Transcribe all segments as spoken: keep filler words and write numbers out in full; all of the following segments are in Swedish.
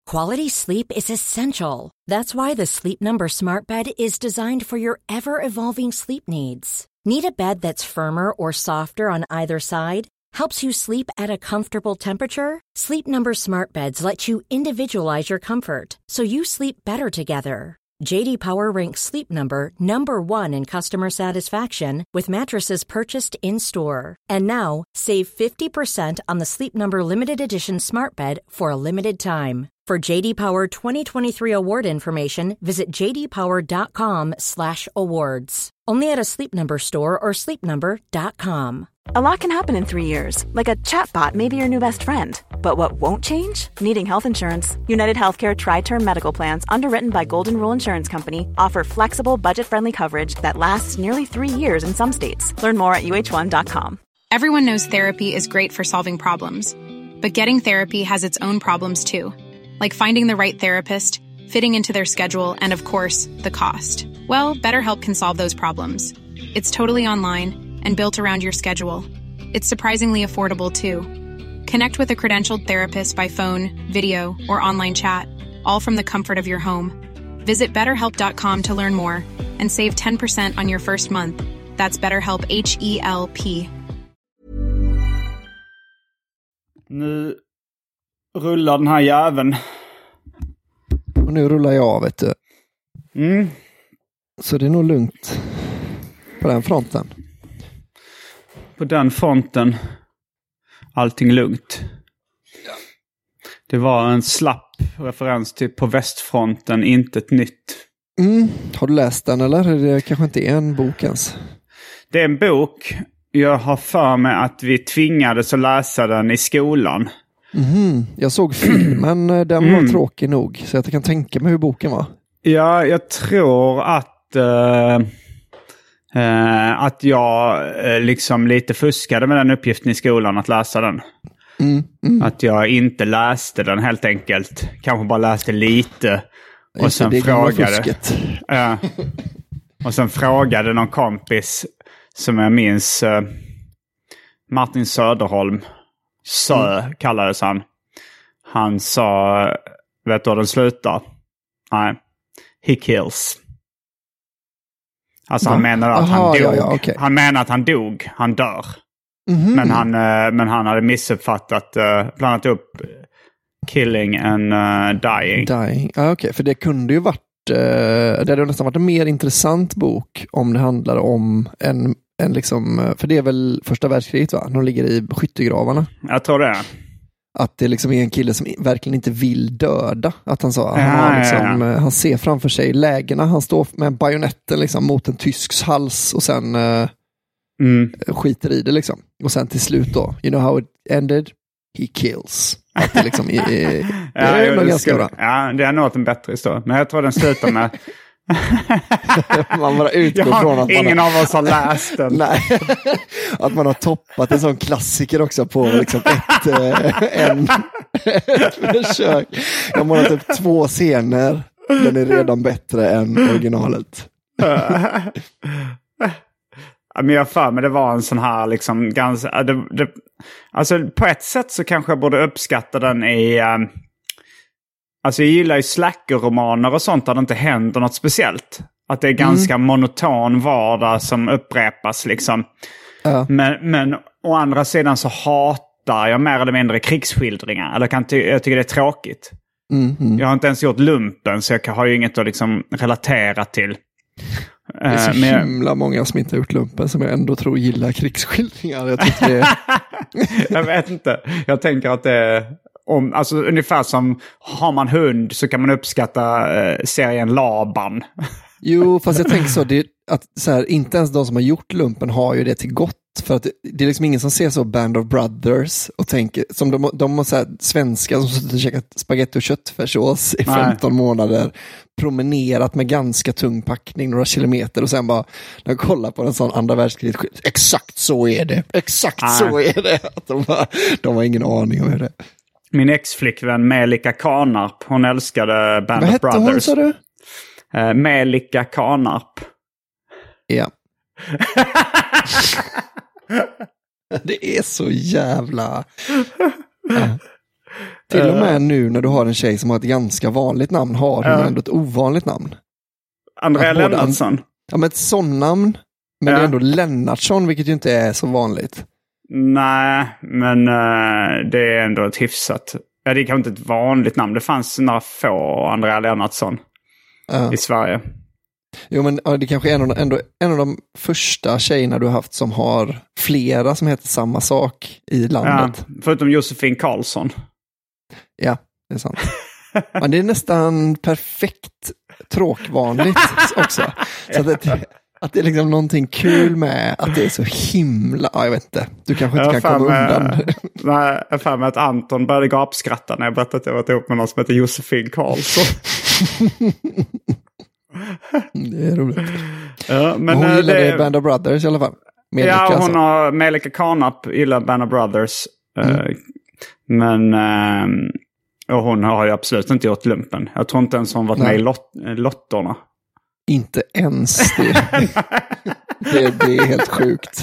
Quality sleep is essential. That's why the Sleep Number Smart Bed is designed for your ever-evolving sleep needs. Need a bed that's firmer or softer on either side? Helps you sleep at a comfortable temperature? Sleep Number Smart Beds let you individualize your comfort, so you sleep better together. J D Power ranks Sleep Number number one in customer satisfaction with mattresses purchased in-store. And now, save fifty percent on the Sleep Number Limited Edition Smart Bed for a limited time. For J D Power twenty twenty-three award information, visit j d power dot com slash awards. Only at a Sleep Number store or sleep number dot com. A lot can happen in three years, like a chatbot may be your new best friend. But what won't change? Needing health insurance. United Healthcare Tri-Term Medical Plans, underwritten by Golden Rule Insurance Company, offer flexible, budget-friendly coverage that lasts nearly three years in some states. Learn more at u h one dot com. Everyone knows therapy is great for solving problems. But getting therapy has its own problems too. Like finding the right therapist, fitting into their schedule, and of course, the cost. Well, BetterHelp can solve those problems. It's totally online and built around your schedule. It's surprisingly affordable, too. Connect with a credentialed therapist by phone, video, or online chat, all from the comfort of your home. Visit better help dot com to learn more and save ten percent on your first month. That's BetterHelp, H E L P. Nu rullar den här jäveln. Och nu rullar jag, vet du. Mm. Så det är nog lugnt på den fronten. På den fronten, allting lugnt. Ja. Det var en slapp referens till På västfronten, inte ett nytt. Mm. Har du läst den eller? Det kanske inte är en bok ens. Det är en bok. Jag har för mig att vi tvingades att läsa den i skolan. Mm. Jag såg filmen, den var mm. tråkig nog. Så jag kan tänka mig hur boken var. Ja, jag tror att... Uh... Uh, att jag uh, liksom lite fuskade med den uppgiften i skolan att läsa den. Mm, mm. Att jag inte läste den helt enkelt. Kanske bara läste lite. Och Just sen det, frågade... Uh, och sen frågade någon kompis som jag minns, uh, Martin Söderholm. Sö mm. kallades han. Han sa, vet du vad den slutar? Nej. He kills. Alltså Va? han menar att Aha, han dog. Ja, ja, okay. Han menar att han dog. Han dör. Mm-hmm. Men, han, men han hade missuppfattat, blandat upp killing and uh, dying. Dying, ja, okej. Okay. För det kunde ju varit, uh, det hade nästan varit en mer intressant bok om det handlar om en, en liksom, för det är väl första världskriget, va? De ligger i skyttegravarna. Jag tror det. Att det liksom är en kille som verkligen inte vill döda. Att han sa, ja, han, har liksom, ja, ja. han ser framför sig lägena. Han står med bajonetten liksom mot en tysks hals och sen uh, mm. skiter i det liksom. Och sen till slut då, you know how it ended? He kills. Att det liksom är, det ja, är nog ganska skulle, bra. Ja, det är nog en bättre historia. Men jag tror den slutar med... man bara utgår ja, från att ingen man har... av oss har läst den. Nej, att man har toppat en sån klassiker också på liksom ett, äh, en, ett försök. Jag har målat upp två scener. Den är redan bättre än originalet. Men jag för mig det var en sån här liksom ganska... Det, det, alltså på ett sätt så kanske jag borde uppskatta den i... Um, alltså jag gillar ju slacker-romaner och sånt där det inte händer något speciellt. Att det är ganska mm. monoton vardag som upprepas liksom. Ja. Men, men å andra sidan så hatar jag mer eller mindre krigsskildringar. Eller kan ty- jag tycker det är tråkigt. Mm, mm. Jag har inte ens gjort lumpen så jag har ju inget att liksom relatera till. Det är så men himla många som inte har gjort lumpen som jag ändå tror gillar krigsskildringar. Jag tycker det är... jag vet inte. Jag tänker att det är... Om, alltså ungefär som har man hund så kan man uppskatta eh, serien Laban. Jo, fast jag tänker så, det, att så här, inte ens de som har gjort lumpen har ju det till gott. För att det, det är liksom ingen som ser så Band of Brothers och tänker, som de, de har så här, svenskar som suttit och käkat spaghetti och köttfärssås i femton Nej. månader, promenerat med ganska tung packning några kilometer och sen bara, när jag kollar på en sån andra världskriget, exakt så är det, exakt Nej. så är det. Att de, bara, de har ingen aning om hur det är. Min ex-flickvän Melika Kanarp, hon älskade Band Vad of Brothers. Vad hette hon, sa du? Uh, Melika Kanarp. Ja. Det är så jävla... Ja. Till och med nu när du har en tjej som har ett ganska vanligt namn har hon Ja. ändå ett ovanligt namn. Andrea Att båda- Lennartsson. Ja, men ett sån namn, men Ja. det är ändå Lennartsson, vilket ju inte är så vanligt. Nej, men uh, det är ändå ett hyfsat... Ja, det är kanske inte ett vanligt namn. Det fanns några få Andrea Lennartsson Ja. i Sverige. Jo, men ja, det kanske är en av, de, ändå, en av de första tjejerna du har haft som har flera som heter samma sak i landet. Ja, förutom Josefin Karlsson. Ja, det är sant. Men det är nästan perfekt tråkvanligt också. Så att det, att det är liksom någonting kul med att det är så himla... Ja, jag vet inte. Du kanske inte Jag kan har komma för mig- undan. Nej, jag har för mig att Anton började gapskratta när jag berättade att jag varit ihop med någon som heter Josefin Karlsson. Det är roligt. Ja, men Men hon eh, gillade det... Band of Brothers i alla fall. Melika, Ja, hon alltså. har Melika Karnap gillar Band of Brothers. Mm. Eh, men eh, och hon har ju absolut inte gjort lumpen. Jag tror inte ens hon varit Nej. med i lot- eh, lottorna. Inte ens det. det. Det är helt sjukt.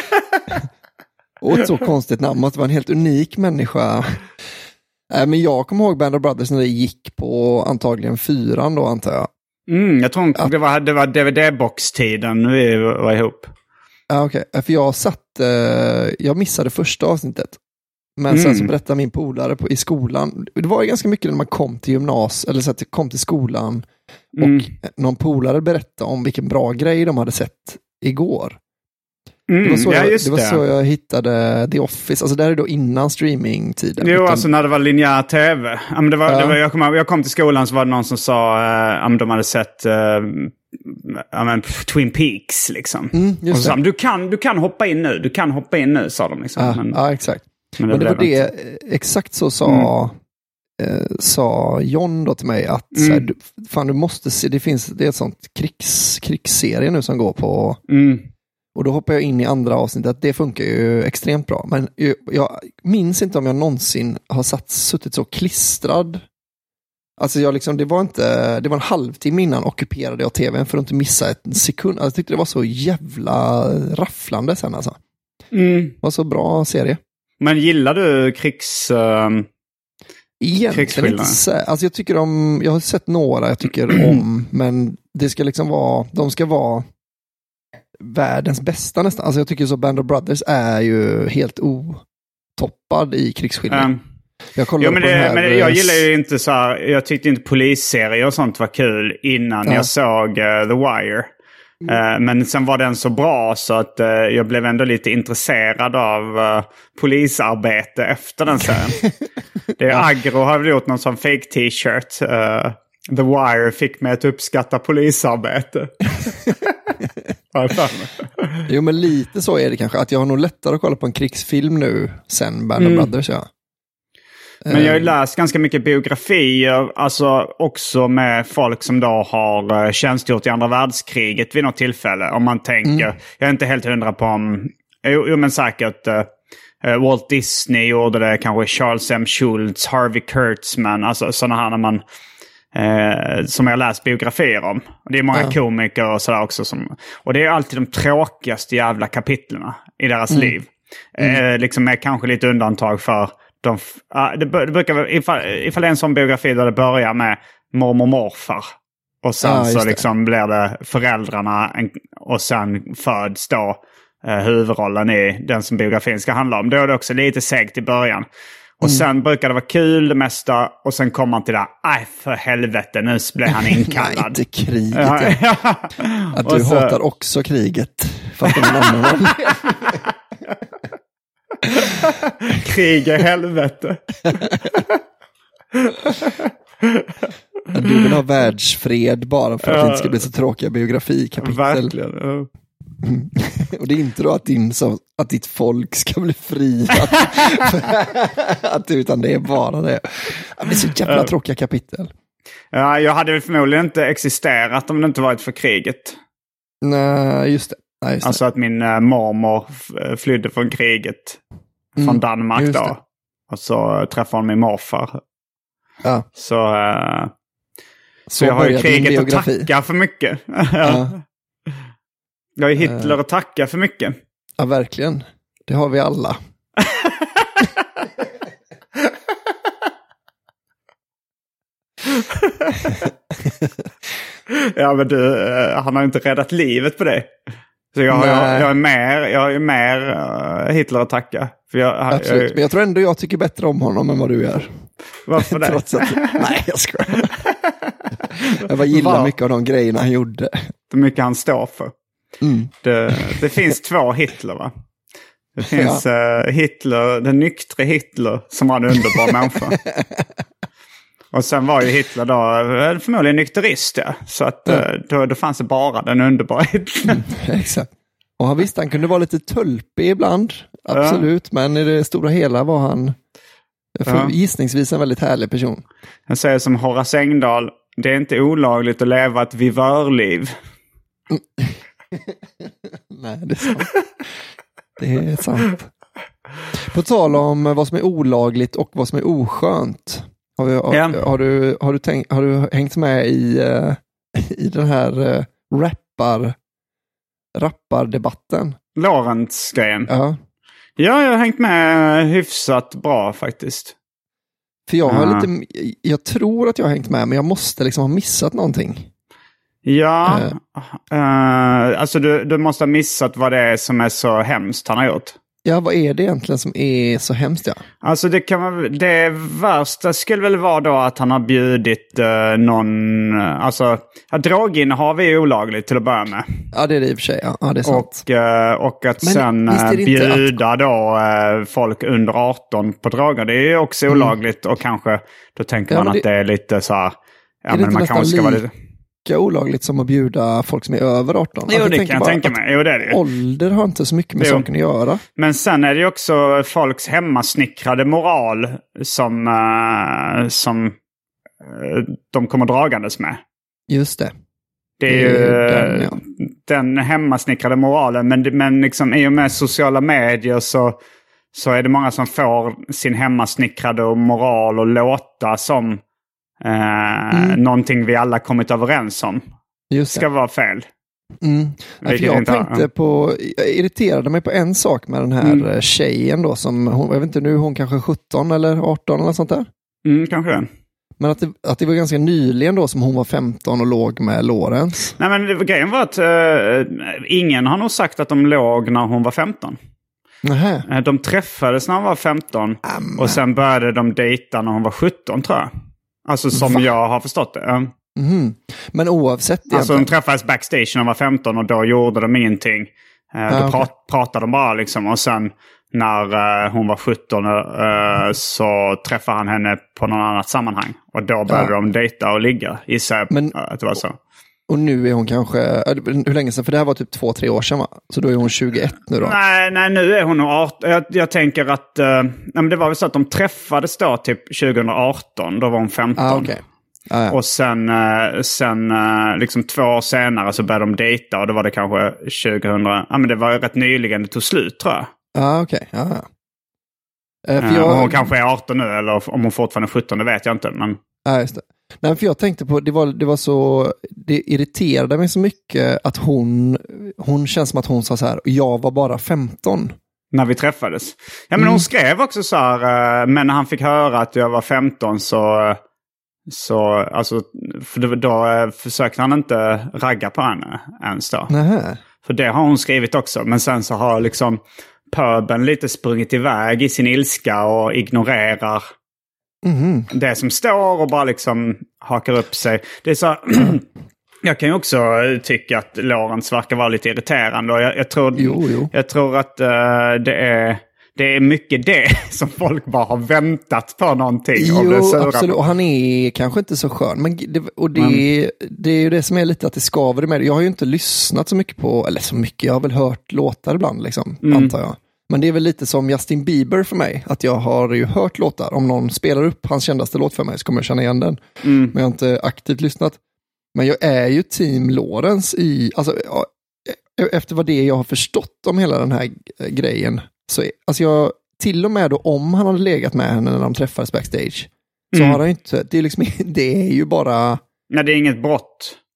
Och ett så konstigt namn. Måste vara en helt unik människa. Äh, men jag kommer ihåg Band of Brothers när det gick på antagligen fyran då, antar jag. Mm, jag tror inte det var, det var D V D-box-tiden vi var ihop. Ja, okej. Okay. För jag satt, eh, jag missade första avsnittet. Men Mm. sen så berättade min polare på, i skolan, det var ju ganska mycket när man kom till gymnas eller så att det kom till skolan och Mm. någon polare berättade om vilken bra grej de hade sett igår. Mm, Det var, så, ja, jag, just det var det. så jag hittade The Office, alltså det här är då innan streamingtiden. Jo, Utan- alltså när det var linjär tv. Ja, men det var, Ja. det var, jag, kom, jag kom till skolan så var det någon som sa att uh, de hade sett uh, ja, men, Twin Peaks liksom. Mm, Och just så sa det. de, du kan, du kan hoppa in nu, du kan hoppa in nu, sa de liksom. Ja, men, ja, exakt. men Men det var blev det, inte. exakt så sa, eh, sa John då till mig att så här, Mm. du, fan du måste se, det finns, det är ett sånt krigs, krigsserie nu som går på, Mm. och då hoppar jag in i andra avsnittet, att det funkar ju extremt bra. Men jag, jag minns inte om jag någonsin har satt, suttit så klistrad. Alltså jag liksom, det var inte, det var en halvtimme innan ockuperade jag tvn för att inte missa en sekund. Alltså jag tyckte det var så jävla rafflande sen alltså. Mm. Det var så bra serie. Men gillar du krigs... Um, Egentligen Krigsskildringar. inte så, alltså jag tycker om, jag har sett några jag tycker om, men det ska liksom vara, de ska vara världens bästa nästan. Alltså jag tycker så Band of Brothers är ju helt otoppad i krigsskildring. um, Jag kollar jo, men, på den det, här, men jag eh, gillar ju inte så här, jag tyckte inte polisserier och sånt var kul innan Ja. jag såg uh, The Wire. Uh, men sen var den så bra så att uh, jag blev ändå lite intresserad av uh, polisarbete efter den serien. Det är Agro har väl gjort någon sån fake t-shirt. Uh, The Wire fick mig att uppskatta polisarbete. Har jag för mig. Jo, men lite så är det kanske, att jag har nog lättare att kolla på en krigsfilm nu sen Band of Mm. Brothers, ja. Men jag har ju Eh, läst ganska mycket biografier, alltså också med folk som då har uh, tjänstgjort i andra världskriget vid något tillfälle. Om man tänker, Mm. jag är inte helt hundra på om, jo, jo men säkert uh, Walt Disney gjorde det, kanske Charles M. Schultz, Harvey Kurtzman, alltså sådana här när man, uh, som jag har läst biografier om. Och det är många Ja. komiker och sådär också. Som, och det är alltid de tråkigaste jävla kapitlerna i deras Mm. liv. Uh, liksom med kanske lite undantag för de, f- ja, det, det brukar vara, ifall, ifall det är en sån biografi där det börjar med mormor och morfar. Och sen Ja, just så det. liksom blir det föräldrarna en, och sen föds då eh, huvudrollen i den som biografin ska handla om. Då är det också lite segt i början. Och Mm. sen brukar det vara kul det mesta och sen kommer man till det, aj för helvete, nu blir han Nej, inkallad. inte kriget. Ja, Ja. ja. Att Och du så- hatar också kriget. Fast en annan roll. Krig är helvete. Du vill ha världsfred bara för att det Ja. inte ska bli så tråkiga biografikapitel. Verkligen. Ja. Och det är inte då att, din, så, att ditt folk ska bli fri. Att, att, utan det är bara det. Det blir så jävla Ja. tråkiga kapitel. Ja, jag hade väl förmodligen inte existerat om det inte varit för kriget. Nej, just det. Nej, just det. Alltså att min äh, mormor f- flydde från kriget Mm, från Danmark just då. det. Och så träffade hon min morfar. Ja. Så, äh, så, Så jag har ju börjar din kriget att biografi. tacka för mycket. ja. Ja. Jag har ju Hitler att tacka för mycket. Ja, verkligen. Det har vi alla. Ja, men du, han har inte räddat livet på dig. Så jag, jag, jag är mer, jag är mer uh, Hitler att tacka. För jag, Absolut, jag, men jag tror ändå jag tycker bättre om honom än vad du gör. Varför det? Trots att, nej, jag skojar. Jag bara gillar Var? mycket av de grejerna han gjorde. Det mycket han står för. Mm. Det, det finns två Hitler, va? Det finns ja. uh, Hitler, den nyktre Hitler, som var en underbar människa. Och sen var ju Hitler då förmodligen nykterist, ja. Så att mm. då, då fanns det bara den underbara Hitler. Mm, exakt. Och han visste han kunde vara lite tulpig ibland. Absolut, ja. Men i det stora hela var han för ja. gissningsvis en väldigt härlig person. Jag säger som Horace Engdahl, det är inte olagligt att leva ett vivörliv. Mm. Nej, det är sant. Det är sant. På tal om vad som är olagligt och vad som är oskönt. Har, vi, har, ja. har, du, har, du, tänkt, har du hängt med i, uh, i den här uh, rappar, rappardebatten? Lorentz-grejen? Ja. Ja, jag har hängt med hyfsat bra faktiskt. För jag har uh. lite, jag tror att jag har hängt med, men jag måste liksom ha missat någonting. Ja, uh. Uh, alltså du, du måste ha missat vad det är som är så hemskt han har gjort. Ja, vad är det egentligen som är så hemskt? Ja? Alltså det kan vara, det värsta skulle väl vara då att han har bjudit uh, någon, uh, alltså ja, droginnehav är olagligt till att börja med. Ja, det är det i och för sig, ja, ja det är sant. Och, uh, och att men, sen uh, bjuda att... då uh, folk under arton på droger, det är ju också mm. olagligt och kanske, då tänker ja, man det... att det är lite så här, ja är men man kanske ska vara lite... olagligt som att bjuda folk som är över arton. Jo, det kan jag tänka mig. Jo, det är det. Ålder har inte så mycket med jo. saken att göra. Men sen är det ju också folks hemmasnickrade moral som, uh, som uh, de kommer dragandes med. Just det. Det är ju den, ja. den hemmasnickrade moralen. Men, men liksom, i och med sociala medier så, så är det många som får sin hemmasnickrade moral och låta som Uh, mm. någonting vi alla kommit överens om. Just det. Ska vara fel. Mm. Ja, för jag tänkte har. på, jag irriterade mig på en sak med den här mm. tjejen då som, hon, jag vet inte nu, hon kanske sjutton eller arton eller sånt där. Mm, kanske det. Men att det, att det var ganska nyligen då som hon var femton och låg med Lorentz. Nej, men det, grejen var att uh, ingen har nog sagt att de låg när hon var femton. Nähä. De träffades när hon var femton Amen. Och sen började de dejta när hon var sjutton, tror jag. Alltså som Va? jag har förstått det. Mm. Men oavsett det. Alltså de träffades backstage när de var femton och då gjorde de ingenting. Ah, då okay. prat, pratade de bara liksom. Och sen när uh, hon var sjutton uh, så träffade han henne på någon annat sammanhang. Och då började ja. de dejta och ligga. Gissar jag uh, att det var så. Och nu är hon kanske, hur länge sedan? För det här var typ två, tre år sedan, va? Så då är hon tjugoett nu då? Nej, nej nu är hon nog arton. Jag, jag tänker att, uh, nej, men det var väl så att de träffades då typ tjugo arton. Då var hon femton. Ah, okay. ah, ja. Och sen, uh, sen uh, liksom två år senare så började de dejta. Och då var det kanske tjugohundra. Ja, men det var rätt nyligen det tog slut, tror jag. Ja, ah, okej. Okay. Ah, ja. uh, för jag... uh, hon kanske är arton nu, eller om hon fortfarande är sjutton, det vet jag inte. Men... Ja, just det. Nej, för jag tänkte på, det var, det var så, det irriterade mig så mycket att hon, hon känns som att hon sa så här, jag var bara femton. När vi träffades. Ja, men mm. hon skrev också så här, men när han fick höra att jag var femton så, så alltså, för då, då försökte han inte ragga på henne ens då. Nähä. För det har hon skrivit också, men sen så har liksom pöben lite sprungit iväg i sin ilska och ignorerar Mm. det som står och bara liksom hakar upp sig. Det är så jag kan ju också tycka att Lorentz verkar vara lite irriterande och jag, jag tror jo, jo. jag tror att uh, det är det är mycket det som folk bara har väntat på någonting. Jo, och absolut. Och han är kanske inte så skön. Men det, och det, mm. det är ju det som är lite att det skaver med det. Jag har ju inte lyssnat så mycket på, eller så mycket, jag har väl hört låtar ibland liksom, mm. antar jag. Men det är väl lite som Justin Bieber för mig. Att jag har ju hört låtar. Om någon spelar upp hans kändaste låt för mig så kommer jag känna igen den. Mm. Men jag har inte aktivt lyssnat. Men jag är ju team Lorentz i... Alltså, efter vad det jag har förstått om hela den här grejen. Så alltså jag, till och med då om han hade legat med henne när de träffades backstage. Så mm. har han inte... Det är, liksom, det är ju bara... Nej, det är inget brott.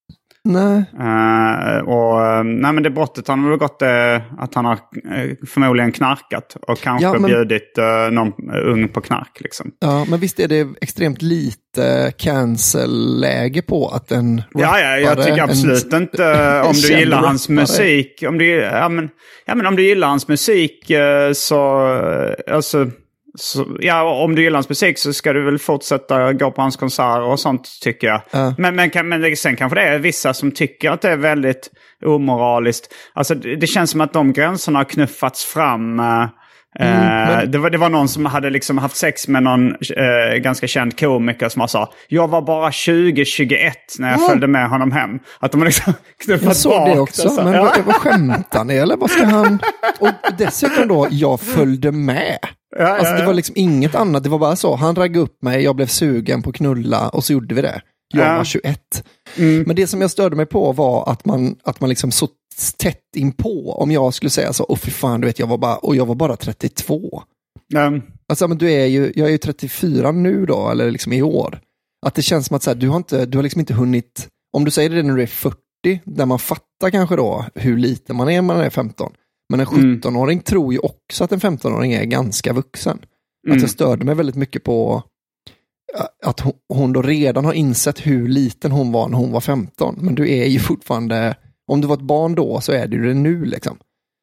Nej. Uh, och, nej men det brottet han har väl gått uh, att han har uh, förmodligen knarkat och kanske ja, men... bjudit uh, någon ung på knark. Liksom. Ja, men visst är det extremt lite cancel-läge på att en Ja, ja jag tycker absolut en... inte uh, om du gillar hans musik. Om du, ja, men, ja, men om du gillar hans musik uh, så... Uh, alltså, Så, ja, om du gillar hans musik så ska du väl fortsätta gå på hans konserter och sånt tycker jag. Uh. Men, men, men sen kanske det är vissa som tycker att det är väldigt omoraliskt. Alltså det, det känns som att de gränserna har knuffats fram. Uh, mm, men... det, var, det var någon som hade liksom haft sex med någon uh, ganska känd komiker som sa jag var bara tjugo tjugoett när jag mm. följde med honom hem. Att de har liksom knuffat jag såg bak. Det också, så. Men Ja. vad, vad skämtar ni? Eller vad ska han... Och dessutom då, jag följde med. Ja, ja, alltså det ja. var liksom inget annat, det var bara så. Han raggade upp mig, jag blev sugen på knulla och så gjorde vi det. Jag ja. var tjugoett. Mm. Men det som jag störde mig på var att man, att man liksom så tätt in på. Om jag skulle säga så, åh fy fan, du vet, jag var bara, och jag var bara trettiotvå. Mm. Alltså men du är ju, jag är ju trettiofyra nu då, eller liksom i år. Att det känns som att så här, du har inte, du har liksom inte hunnit, om du säger det när du är fyrtio, där man fattar kanske då hur lite man är när man är femton. Men en sjuttonåring mm. tror ju också att en femtonåring är ganska vuxen. Mm. Att jag störde mig väldigt mycket på att hon då redan har insett hur liten hon var när hon var femton. Men du är ju fortfarande, om du var ett barn då så är du det nu liksom.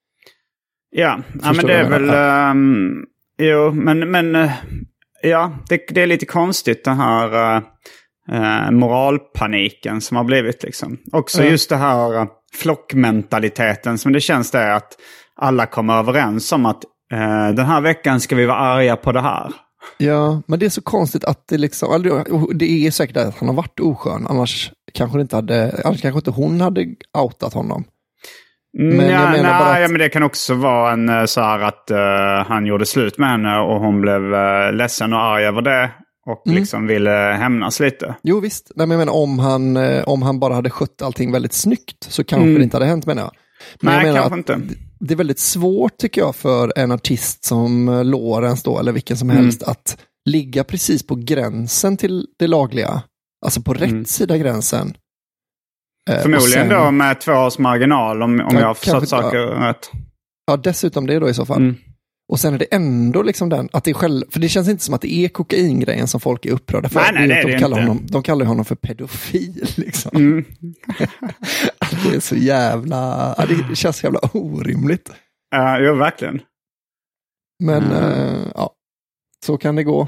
Ja, ja men det är väl, um, jo, men, men uh, ja, det, det är lite konstigt den här uh, uh, moralpaniken som har blivit liksom. Också mm. just det här uh, flockmentaliteten som det känns det är att alla kommer överens om att uh, den här veckan ska vi vara arga på det här. Ja, men det är så konstigt att det liksom, det är säkert att han har varit oskön, annars kanske inte hade, annars kanske inte hon hade outat honom. Men ja, jag menar nej, bara att... ja, men det kan också vara en så här att uh, han gjorde slut med henne och hon blev uh, ledsen och arg över det och mm. liksom ville hämnas lite. Jo visst, nej, men jag menar, om han, om han bara hade skött allting väldigt snyggt så kanske mm. det inte hade hänt, menar jag. Men nej, jag menar kanske att inte. Det är väldigt svårt tycker jag för en artist som Lorentz då, eller vilken som helst, mm. att ligga precis på gränsen till det lagliga. Alltså på rätt mm. sida gränsen. Förmodligen sen, då med två års marginal om, om ja, jag har förstått saker ja. rätt. Ja, dessutom det då i så fall. Mm. Och sen är det ändå liksom den, att det är själv, för det känns inte som att det är kokaingrejen som folk är upprörda för. Nej, nej, det är de, det kallar inte. honom, de kallar honom för pedofil liksom. Mm. Det är så jävla, det känns så jävla orimligt. Ja, uh, jo, verkligen. Men, mm. uh, ja, så kan det gå.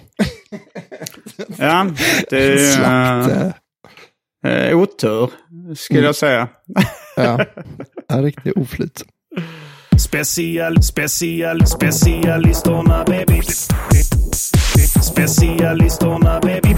Ja, det är... Slakt, uh, uh, otur, skulle mm. jag säga. Ja, en riktig oflyt. Special, special, specialisterna baby. Specialisterna baby.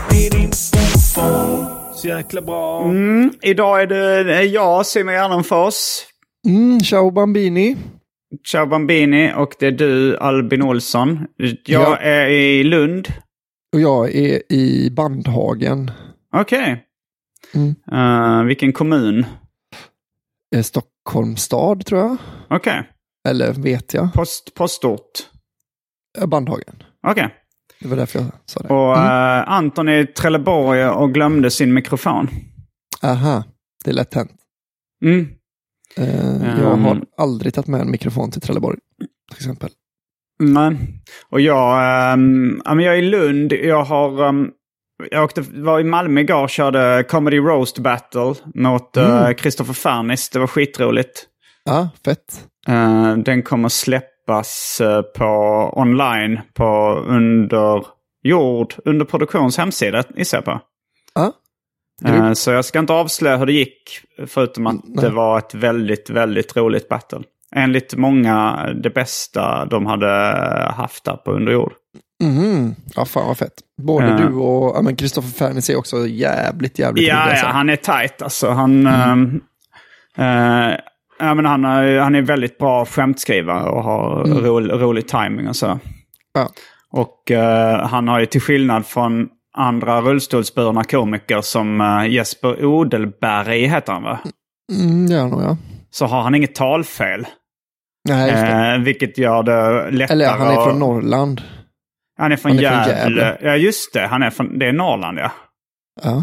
Så jäkla bra. Mm, idag är det jag, Simon Gärdenfors. Mm, ciao Bambini. Ciao Bambini, och det är du, Albin Olsson. Jag ja. är i Lund. Och jag är i Bandhagen. Okej. Okay. Mm. Uh, vilken kommun? Stockholms stad, tror jag. Okej. Okay. Eller vet jag. Post, postort? Bandhagen. Okej. Okay. Det var därför jag sa det. Och mm. uh, Anton är i Trelleborg och glömde sin mikrofon. Aha, det är lätt hänt. Mm. Uh, jag um, har aldrig tagit med en mikrofon till Trelleborg, till exempel. Nej. Och jag, um, jag är i Lund. Jag har... Um, Jag åkte, var i Malmö igår och körde Comedy Roast Battle mot mm. Kristoffer Fernis. Det var skitroligt. Ja, fett. Uh, den kommer släppas uh, på online på under jord, under produktions hemsida i S E P A. Ja. Uh, så jag ska inte avslöja hur det gick, förutom att Nej. det var ett väldigt, väldigt roligt battle. Enligt många det bästa de hade haft där på under jord. Mm. Ja, fan vad fett. Både uh, du och ja, men Kristoffer Fernis är också jävligt, jävligt ja, rolig. Ja, han är tight alltså. Han, mm. uh, uh, ja, men han, är, han är väldigt bra skämtskrivare och har mm. ro, rolig timing och så. Ja. Och uh, han har ju till skillnad från andra rullstolsburna komiker som uh, Jesper Odelberg heter han, va? Mm, ja, nog, ja. Så har han inget talfel. Nej, just det. Uh, vilket gör det lättare. Eller han är från och... Norrland. Han är från, han är Gävle. från Gävle. Ja, just det. Han är från, det är Norrland, ja. Ja.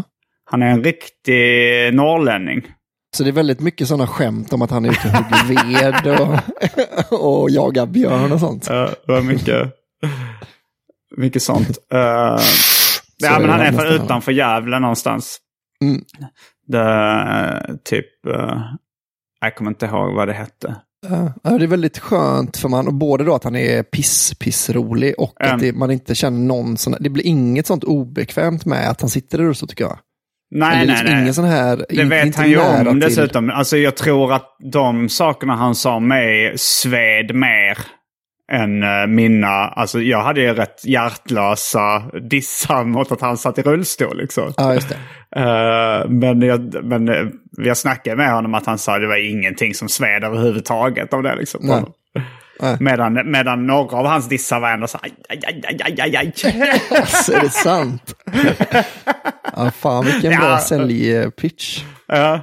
Han är en riktig norrlänning. Så det är väldigt mycket sådana skämt om att han är ute och hugger ved och, och jagar björn och sånt. Ja, det var mycket, mycket sånt. Uh, ja, men han är för utanför Gävle någonstans. Mm. Det, typ, uh, jag kommer inte ihåg vad det hette. Ja, det är väldigt skönt för man, och både då att han är piss, pissrolig och mm. att det, man inte känner någon sån, det blir inget sånt obekvämt med att han sitter där och så tycker jag. Nej, liksom nej, nej. Ingen sån här, det vet inte han ju om till... dessutom. Alltså jag tror att de sakerna han sa mig sved mer än uh, mina. Alltså jag hade ju rätt hjärtlösa dissar mot att han satt i rullstol liksom. Ja, just det. Uh, men, jag, men uh, jag snackade med honom att han sa att det var ingenting som sved överhuvudtaget av det liksom. Nej. Nej. Medan, medan några av hans dissar var ändå så aj, aj, aj, aj, aj, aj. Så är det sant? Ja, fan vilken ja. bra säljpitch. Ja.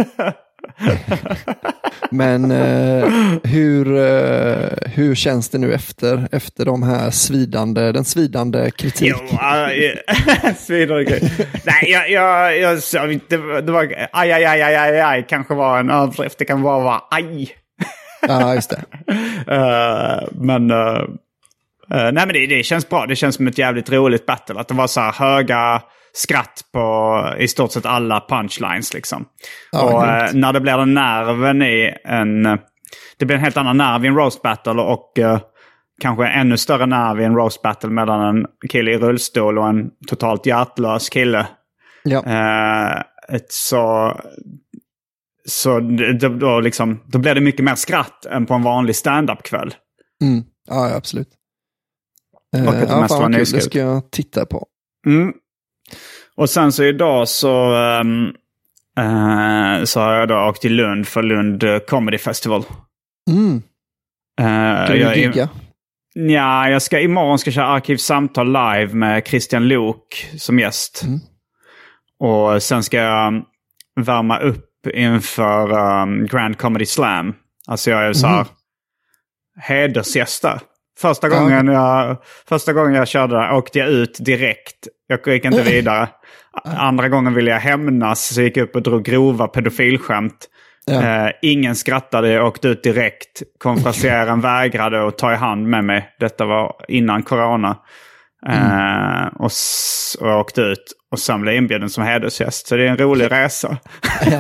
Men eh, hur, eh, hur känns det nu efter, efter de här svidande, den svidande kritik? Jo, uh, svidande kritik. Nej, jag, jag, jag, det, det var aj, aj, aj, aj, aj, aj, kanske var en överdrift. Det kan bara vara aj. Ja, just det. uh, men uh, uh, nej, men det, det känns bra. Det känns som ett jävligt roligt battle. Att det var så här höga skratt på i stort sett alla punchlines liksom. Ja, och uh, när det blir den nerven i en... Det blir en helt annan nerv i en roast battle och uh, kanske en ännu större nerv i en roast battle mellan en kille i rullstol och en totalt hjärtlös kille. Ja. Uh, ett så... Så då, då, liksom, då blir det mycket mer skratt än på en vanlig stand-up-kväll. Mm. Ja, absolut. Uh, och att det ja, mest fan, var kul. Det ska jag titta på. Mm. Och sen så idag så, um, uh, så har jag då åkt till Lund för Lund Comedy Festival. Mm. Uh, kan du jag, gigga? Ja, jag ska imorgon ska köra Arkivsamtal live med Christian Lok som gäst. Mm. Och sen ska jag värma upp inför um, Grand Comedy Slam. Alltså jag är så här mm. hedersgäster. Första gången, jag, första gången jag körde där åkte jag ut direkt. Jag gick inte vidare. Andra gången ville jag hämnas så jag gick upp och drog grova pedofilskämt. Ja. Eh, ingen skrattade, jag åkte ut direkt. Konferencieren vägrade att ta i hand med mig. Detta var innan corona. Eh, mm. och, s- och jag åkte ut. Och sen blev jag inbjuden som hedersgäst. Så det är en rolig resa. Ja.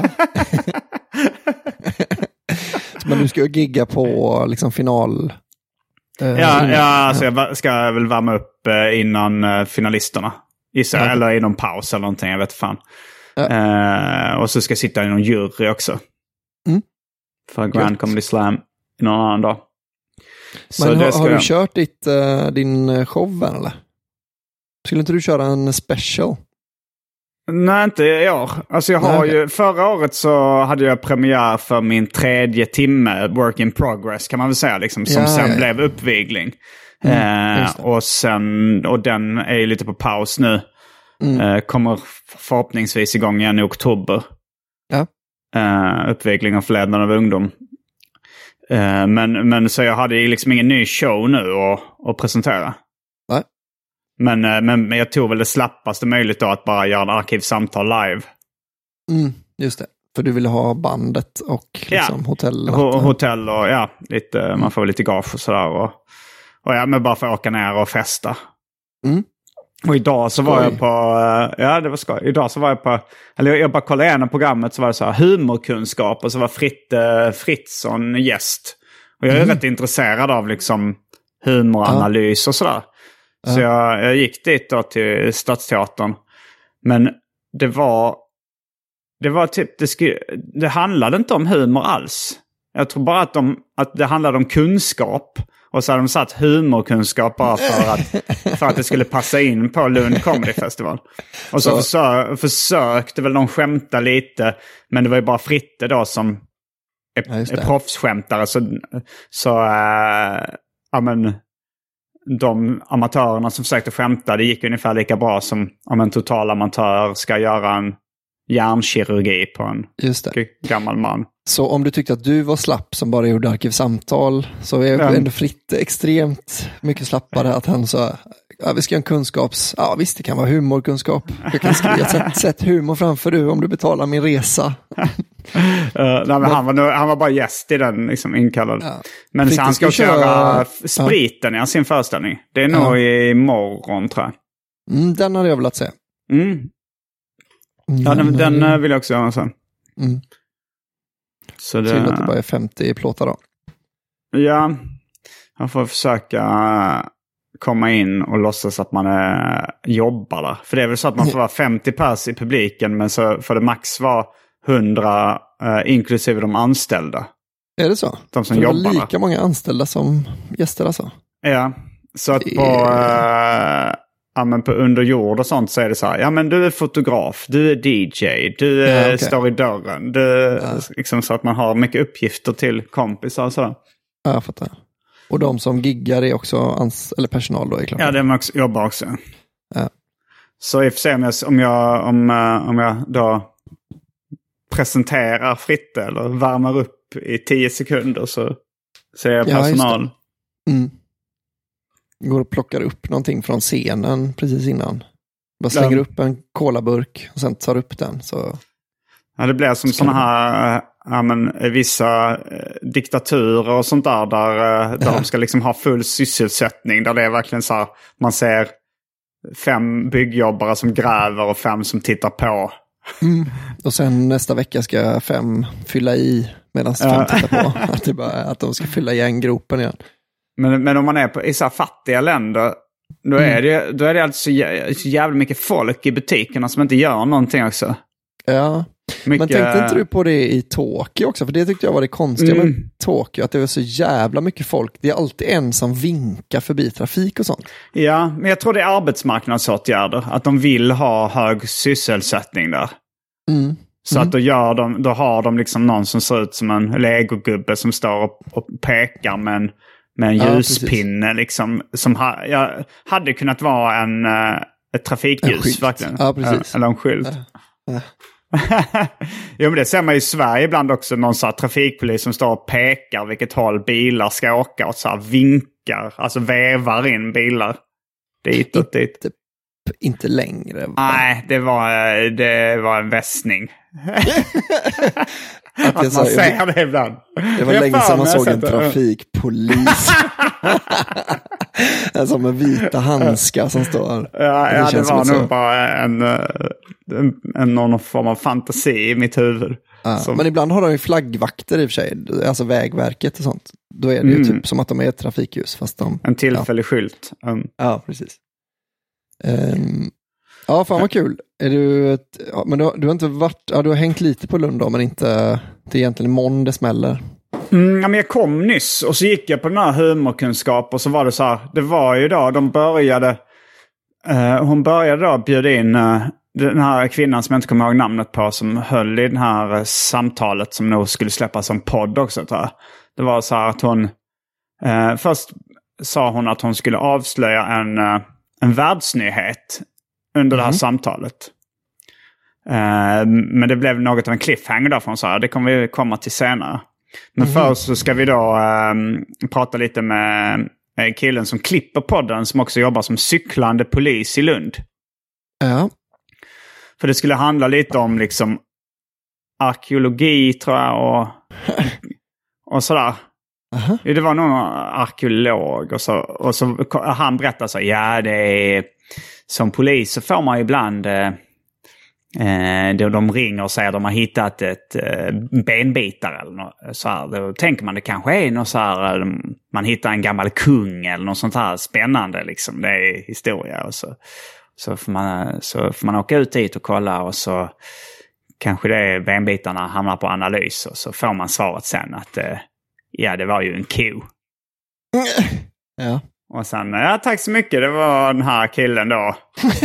Men du ska gigga på liksom final... Uh, ja, ja, alltså jag ska väl värma upp uh, innan uh, finalisterna. Gissar, ja. Eller i någon paus eller någonting, jag vet fan. Ja. Uh, och så ska jag sitta i någon jury också. Mm. För Grand Gött. Comedy Slam i någon annan dag. Så Men har, har du jag... kört ditt, uh, din show eller? Skulle inte du köra en special? Nej, inte i år. Alltså jag har Nej, ju, förra året så hade jag premiär för min tredje timme, Work in Progress kan man väl säga, liksom, som ja, sen ja. blev uppvigling. Mm, eh, och, sen, och den är ju lite på paus nu. Mm. Eh, kommer förhoppningsvis igång igen i oktober. Ja. Eh, uppvigling och förledande av ungdom. Eh, men, men så jag hade ju liksom ingen ny show nu att, att presentera. Nej. Men, men, men jag tog väl det slappaste möjligt då att bara göra en arkivsamtal live. Mm, just det. För du ville ha bandet och liksom ja. hotell. H- hotell och ja, lite, mm. man får lite gage och sådär. Och, och ja, men bara för att åka ner och festa. Mm. Och idag så var skoj. jag på, ja det var skoj. Idag så var jag på, eller jag bara kollade igenom programmet så var det så här humorkunskap och så var Fritte Fritzson gäst. Och jag är mm. rätt intresserad av liksom humoranalys ja. och sådär. Så jag, jag gick dit då till Stadsteatern. Men det var det var typ det, sku, det handlade inte om humor alls. Jag tror bara att, de, att det handlade om kunskap. Och så hade de satt humorkunskap bara för att, för att det skulle passa in på Lund Comedy Festival. Och så, så. Försö, försökte väl de skämta lite. Men det var ju bara Fritte då som är, ja, är proffsskämtare. Så, så äh, ja men... de amatörerna som försökte skämta, det gick ungefär lika bra som om en total amatör ska göra en hjärnkirurgi på en Just det. gammal man. Så om du tyckte att du var slapp som bara gjorde arkivsamtal så är ja. ändå Fritte extremt mycket slappare att han så ja, vi ska ha en kunskaps... Ja visst, det kan vara humorkunskap. Jag kan skriva sätt, sätt humor framför du om du betalar min resa. uh, nej, men han, var nu, han var bara gäst i den liksom, inkallad. Ja. Men så han ska köra köra spriten ja. i sin föreställning. Det är nog ja. imorgon tror jag. Mm, den hade jag velat se. Mm. Ja, den, den uh, vill jag också göra sen. Mm. Så det... Synd att det bara är femtio plåtar då. Ja, jag får försöka komma in och låtsas att man är, jobbar där. För det är väl så att man får vara femtio pers i publiken, men så får det max vara hundra eh, inklusive de anställda. Är det så? De som det jobbar är lika där. Många anställda som gäster alltså? Ja, så att på, eh, ja, men på under jord och sånt så är det så här, ja men du är fotograf, du är D J, du ja, okay. står i dörren. Du, ja. liksom så att man har mycket uppgifter till kompisar och sådär. Ja, jag fattar. Och de som giggar är också ans- eller personal då är klart. Ja, de också, jobbar också. Ja. Så i och för sig om jag, om jag, om, om jag då presenterar fritt eller värmer upp i tio sekunder så, så är jag personal. Ja, mm. Går och plockar upp någonting från scenen precis innan. Bara slänger ja. upp en colaburk och sen tar upp den. Så... Ja, det blir som sådana här ja, men, vissa eh, diktaturer och sånt där där, där ja. de ska liksom ha full sysselsättning. Där det är verkligen så här, man ser fem byggjobbare som gräver och fem som tittar på. Mm. Och sen nästa vecka ska fem fylla i medan fem ja. tittar på. Att, det bara, att de ska fylla igen gropen igen. Men, men om man är på, i så här fattiga länder, då är, mm. det, då är det alltså så jävla mycket folk i butikerna som inte gör någonting också. Ja, mycket... men tänkte inte du på det i Tokyo också? För det tyckte jag var det konstiga mm. med Tokyo, att det var så jävla mycket folk. Det är alltid en som vinkar förbi trafik och sånt. Ja, men jag tror det är arbetsmarknadsåtgärder. Att de vill ha hög sysselsättning där. Mm. Så mm. att då, gör de, då har de liksom någon som ser ut som en legogubbe som står och, och pekar med en, med en ja, ljuspinne. Liksom, som ha, ja, hade kunnat vara en, ett trafikljus. Verkligen. Ja, precis. Eller en skylt. Ja. Ja. Jo, men det ser man i Sverige ibland också. Någon så här trafikpolis som står och pekar vilket håll bilar ska åka och så här vinkar. Alltså vävar in bilar dit och dit. Inte, inte längre. Nej, det var, det var en västning. Att, att man säger det ibland. Det var jag länge sedan man såg en trafikpolis. Som med vita handskar som står. Ja, det, ja, det var nog så... bara en, en, en någon form av fantasi i mitt huvud. Ja, som... Men ibland har de ju flaggvakter i och för sig. Alltså Vägverket och sånt. Då är det ju mm. typ som att de är ett trafikljus. Fast de, en tillfällig ja. skylt. Um. Ja, precis. Um, ja, fan vad kul. Är du ett, ja, men du, du har inte varit, ja, du har hängt lite på Lund då, men inte, det är egentligen imorgon det smäller. Mm, ja, men jag kom nyss och så gick jag på den här humorkunskap och så var det så här, det var ju då, de började, uh, hon började då bjuda in uh, den här kvinnan som jag inte kommer ihåg namnet på som höll i den här uh, samtalet som nog skulle släppas som podd också tror jag. Det var så här att hon, uh, först sa hon att hon skulle avslöja en, uh, en världsnyhet under mm. det här samtalet. Uh, men det blev något av en cliffhanger där för hon sa, det kommer vi komma till senare. Men mm. först så ska vi då um, prata lite med uh, killen som klipper podden som också jobbar som cyklande polis i Lund. Ja. För det skulle handla lite om liksom arkeologi tror jag och, och sådär. Uh-huh. Det var någon arkeolog och så, och så han berättade så, ja det är som polis så får man ibland eh, då de ringer och säger att de har hittat ett eh, benbitare eller något, så här, då tänker man det kanske är något så här, man hittar en gammal kung eller något sånt här spännande liksom, det är historia och så, så, får man, så får man åka ut dit och kolla och så kanske det är benbitarna hamnar på analys och så får man svaret sen att eh, ja det var ju en ko. Ja. Och sen, ja tack så mycket, det var den här killen då.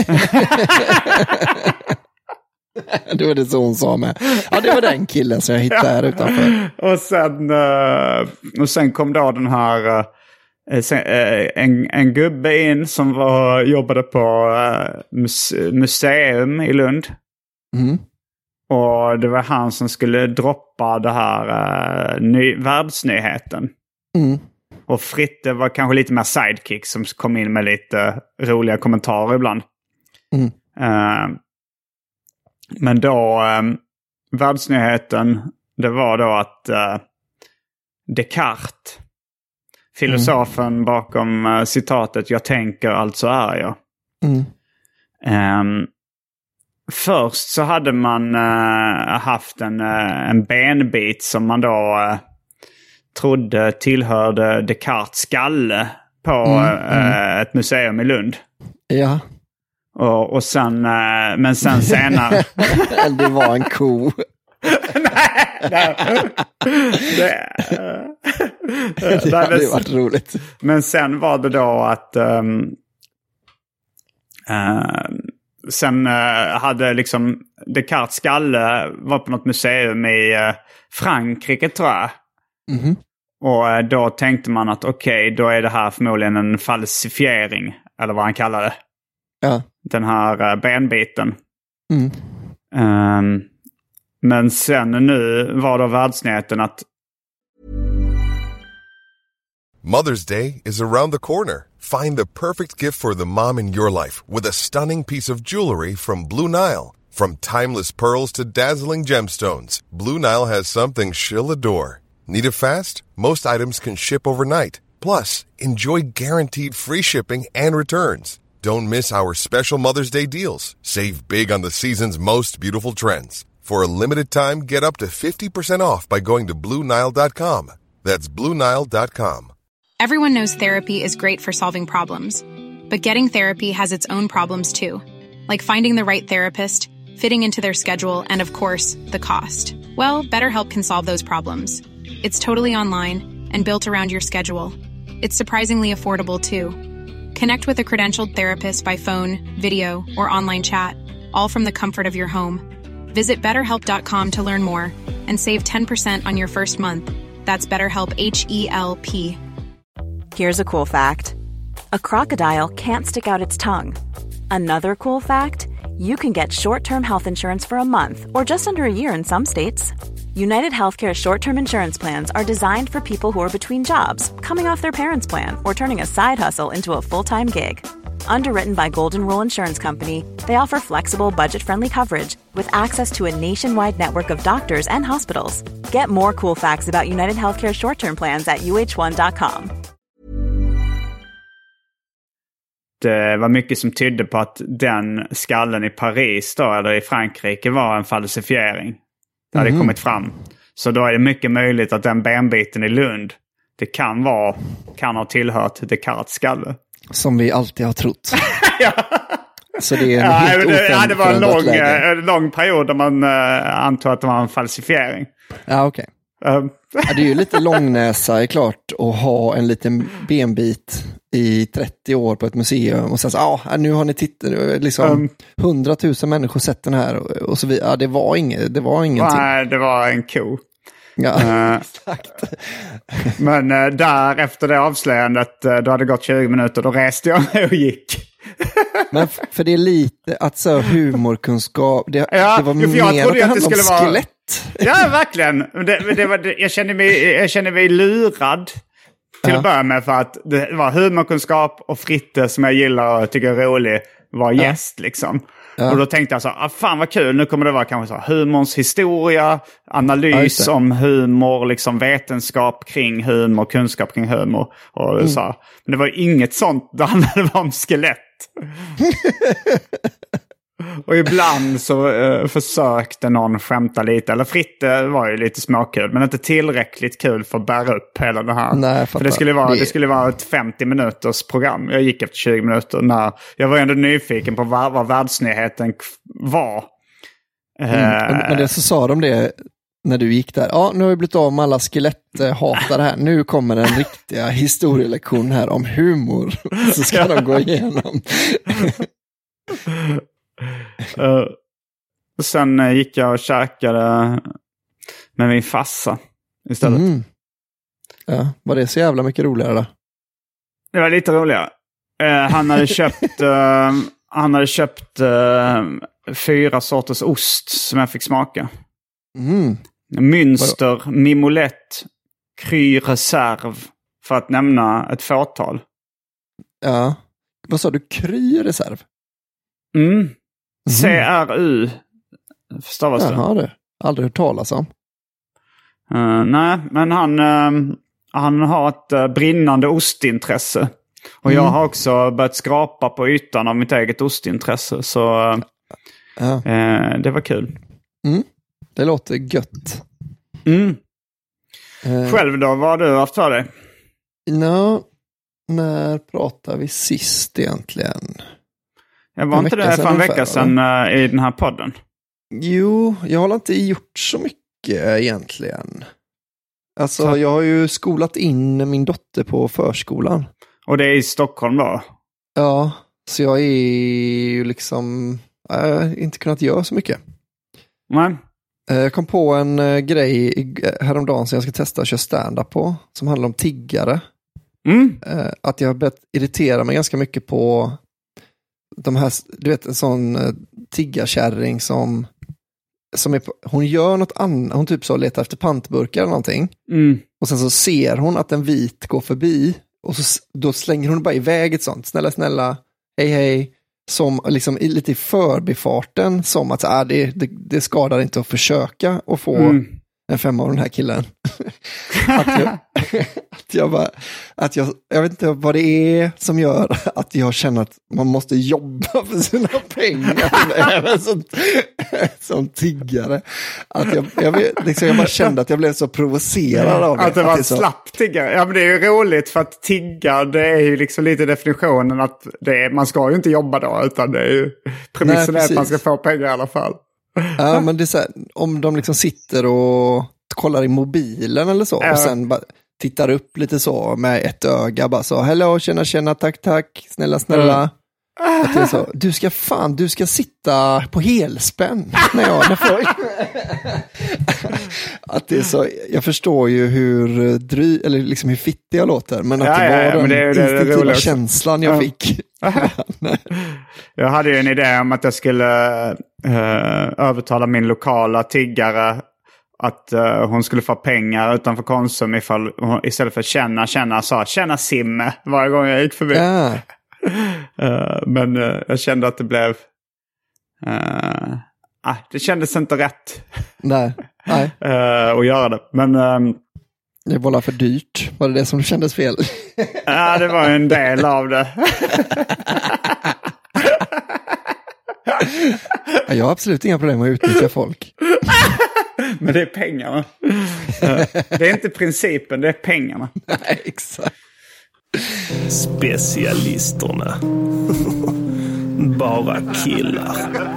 Det var det så hon sa med. Ja, det var den killen som jag hittade här utanför. Och sen, och sen kom då den här, en, en gubbe in som var, jobbade på museum i Lund. Mm. Och det var han som skulle droppa det här ny, världsnyheten. Mm. Och Fritte var kanske lite mer sidekick som kom in med lite roliga kommentarer ibland. Mm. Uh, men då, um, världsnyheten, det var då att uh, Descartes, filosofen mm. bakom uh, citatet "jag tänker, alltså är jag". Mm. Um, först så hade man uh, haft en, uh, en benbit som man då uh, trodde tillhörde Descartes skalle på mm. uh, ett museum i Lund. Ja. Och, och sen, uh, men sen senare... Det var en ko. nej, nej. Det, uh, det hade ju varit roligt. Men sen var det då att... Um, uh, sen uh, hade liksom Descartes skalle var på något museum i uh, Frankrike, tror jag. Mm-hmm. Och uh, då tänkte man att okej, okay, då är det här förmodligen en falsifiering. Eller vad han kallade det. Ja. Den här uh, benbiten. Mm. Um, men sen nu var då världsnyheten att Mother's Day is around the corner. Find the perfect gift for the mom in your life with a stunning piece of jewelry from Blue Nile. From timeless pearls to dazzling gemstones, Blue Nile has something she'll adore. Need it fast? Most items can ship overnight. Plus, enjoy guaranteed free shipping and returns. Don't miss our special Mother's Day deals. Save big on the season's most beautiful trends. For a limited time, get up to fifty percent off by going to Blue Nile dot com. That's Blue Nile dot com. Everyone knows therapy is great for solving problems. But getting therapy has its own problems too. Like finding the right therapist, fitting into their schedule, and of course, the cost. Well, BetterHelp can solve those problems. It's totally online and built around your schedule. It's surprisingly affordable too. Connect with a credentialed therapist by phone, video, or online chat, all from the comfort of your home. Visit better help dot com to learn more and save ten percent on your first month. That's BetterHelp, H E L P. Here's a cool fact. A crocodile can't stick out its tongue. Another cool fact, you can get short-term health insurance for a month or just under a year in some states. United Healthcare short-term insurance plans are designed for people who are between jobs, coming off their parents' plan, or turning a side hustle into a full-time gig. Underwritten by Golden Rule Insurance Company, they offer flexible, budget-friendly coverage with access to a nationwide network of doctors and hospitals. Get more cool facts about United Healthcare short-term plans at U H one dot com. Det var mycket som tydde på att den skallen i Paris då, eller i Frankrike, var en falsifiering. Det hade mm. kommit fram. Så då är det mycket möjligt att den benbiten i Lund, det kan vara, kan ha tillhört Descartes skalle. Som vi alltid har trott. Ja. Så det är en ja, helt det, ja, det var en lång, läge. lång period där man uh, antog att det var en falsifiering. Ja, okej. Okay. Um. Ja, det är ju lite långnäsa, är klart, att ha en liten benbit i trettio år på ett museum och sen så, ja, ah, nu har ni tittat, liksom hundratusen um. människor sett den här och, och så vidare. Ja, det var inget, det var ingenting. Nej, det var en ko. Ja, uh, exakt. Men uh, där efter det avslöjandet, uh, då hade det gått tjugo minuter, då reste jag och gick. Men f- för det är lite att så humorkunskap, det, ja, det var mer jag trodde att det skulle vara skelett. Ja, verkligen. Det, det var, jag, kände mig, jag kände mig lurad till ja. att börja med, för att det var humorkunskap och Fritte, som jag gillar och tycker är rolig, var ja. gäst liksom. Ja. Och då tänkte jag så, ah, fan vad kul, nu kommer det vara kanske så humorns historia, analys ja, om humor, liksom vetenskap kring humor, kunskap kring humor. Och mm. så. Men det var inget sånt, det handlade om skelett. Och ibland så uh, försökte någon skämta lite. Eller Fritte var ju lite småkul, men inte tillräckligt kul för att bära upp hela det här. Nej, för det skulle, vara, det... det skulle vara ett femtio minuters program. Jag gick efter tjugo minuter. När jag var ändå nyfiken på vad, vad världsnyheten var. Mm. Uh, men det så sa de det när du gick där. Ja, nu har vi blivit av med alla skeletthatare här. Nu kommer en riktiga historielektion här om humor. Så ska de gå igenom. Uh, sen uh, gick jag och käkade med min farsa istället. Mm. Ja, var det så jävla mycket roligare då? Det var lite roligare. Uh, han hade köpt uh, han hade köpt uh, fyra sorters ost som jag fick smaka. Mm. Münster, Mimolette, Cru Reserve, För att nämna ett fåtal. Ja. Vad sa du? Kry reserv? Mm. C R U. Stavas det? Jaha, det. Aldrig hört talas om. Uh, nej, men han, uh, han har ett uh, brinnande ostintresse. Och mm. jag har också börjat skrapa på ytan av mitt eget ostintresse. Så uh, ja. uh, det var kul. Mm. Det låter gött. Mm. Uh, Själv då, vad har du haft för dig? No, när pratade vi sist egentligen? Jag var en inte det för en vecka sedan uh, i den här podden. Jo, jag har inte gjort så mycket egentligen. Alltså, så. Jag har ju skolat in min dotter på förskolan. Och det är i Stockholm då? Ja, så jag är ju liksom äh, inte kunnat göra så mycket. Nej. Jag kom på en uh, grej häromdagen som jag ska testa att köra stand-up på, som handlar om tiggare. Mm. Uh, att jag har börjat irritera mig ganska mycket på de här, du vet, en sån uh, tiggarkärring som som är på, hon gör något annat, hon typ så letar efter pantburkar eller någonting. Mm. Och sen så ser hon att en vit går förbi och så, då slänger hon bara iväg ett sånt. Snälla, snälla, hej, hej. Som liksom lite i förbifarten, som att ah, det, det, det skadar inte att försöka och få mm. en femma av den här killen. att jag, att jag bara, att jag, jag vet inte vad det är som gör att jag känner att man måste jobba för sina pengar även som, som tiggare. Att jag, jag, vet, liksom, jag bara kände att jag blev så provocerad av det. Att det var att en så... slapp tiggare. Ja, men det är ju roligt för att tigga, det är ju liksom lite definitionen att det är, man ska ju inte jobba då, utan det är ju premissen är att man ska få pengar i alla fall. Ja, men det är så här, om de liksom sitter och kollar i mobilen eller så, äh. och sen bara tittar upp lite så med ett öga, bara så, hello, tjena, tjena, tack, tack, snälla, snälla. Mm. Att det är så, du ska fan, du ska sitta på helspänn när jag, när får... Att det är så, jag förstår ju hur dry, eller liksom hur fittig jag låter, men att ja, det var ja, ja, den det, det, instinktiva det känslan jag ja. fick. Jag hade ju en idé om att jag skulle uh, övertala min lokala tiggare att uh, hon skulle få pengar utanför Konsum ifall hon, istället för känna, känna, sa känna Simme varje gång jag gick förbi. Ja. uh, men uh, jag kände att det blev uh, ah, det kändes inte rätt. Nej, nej. uh, att göra det. Men um, det var bara för dyrt. Var det det som kändes fel? Ja, det var en del av det. Jag har absolut inga problem med att utnyttja folk. Men det är pengarna. Det är inte principen, det är pengarna. Nej, exakt. Specialisterna. Bara killar.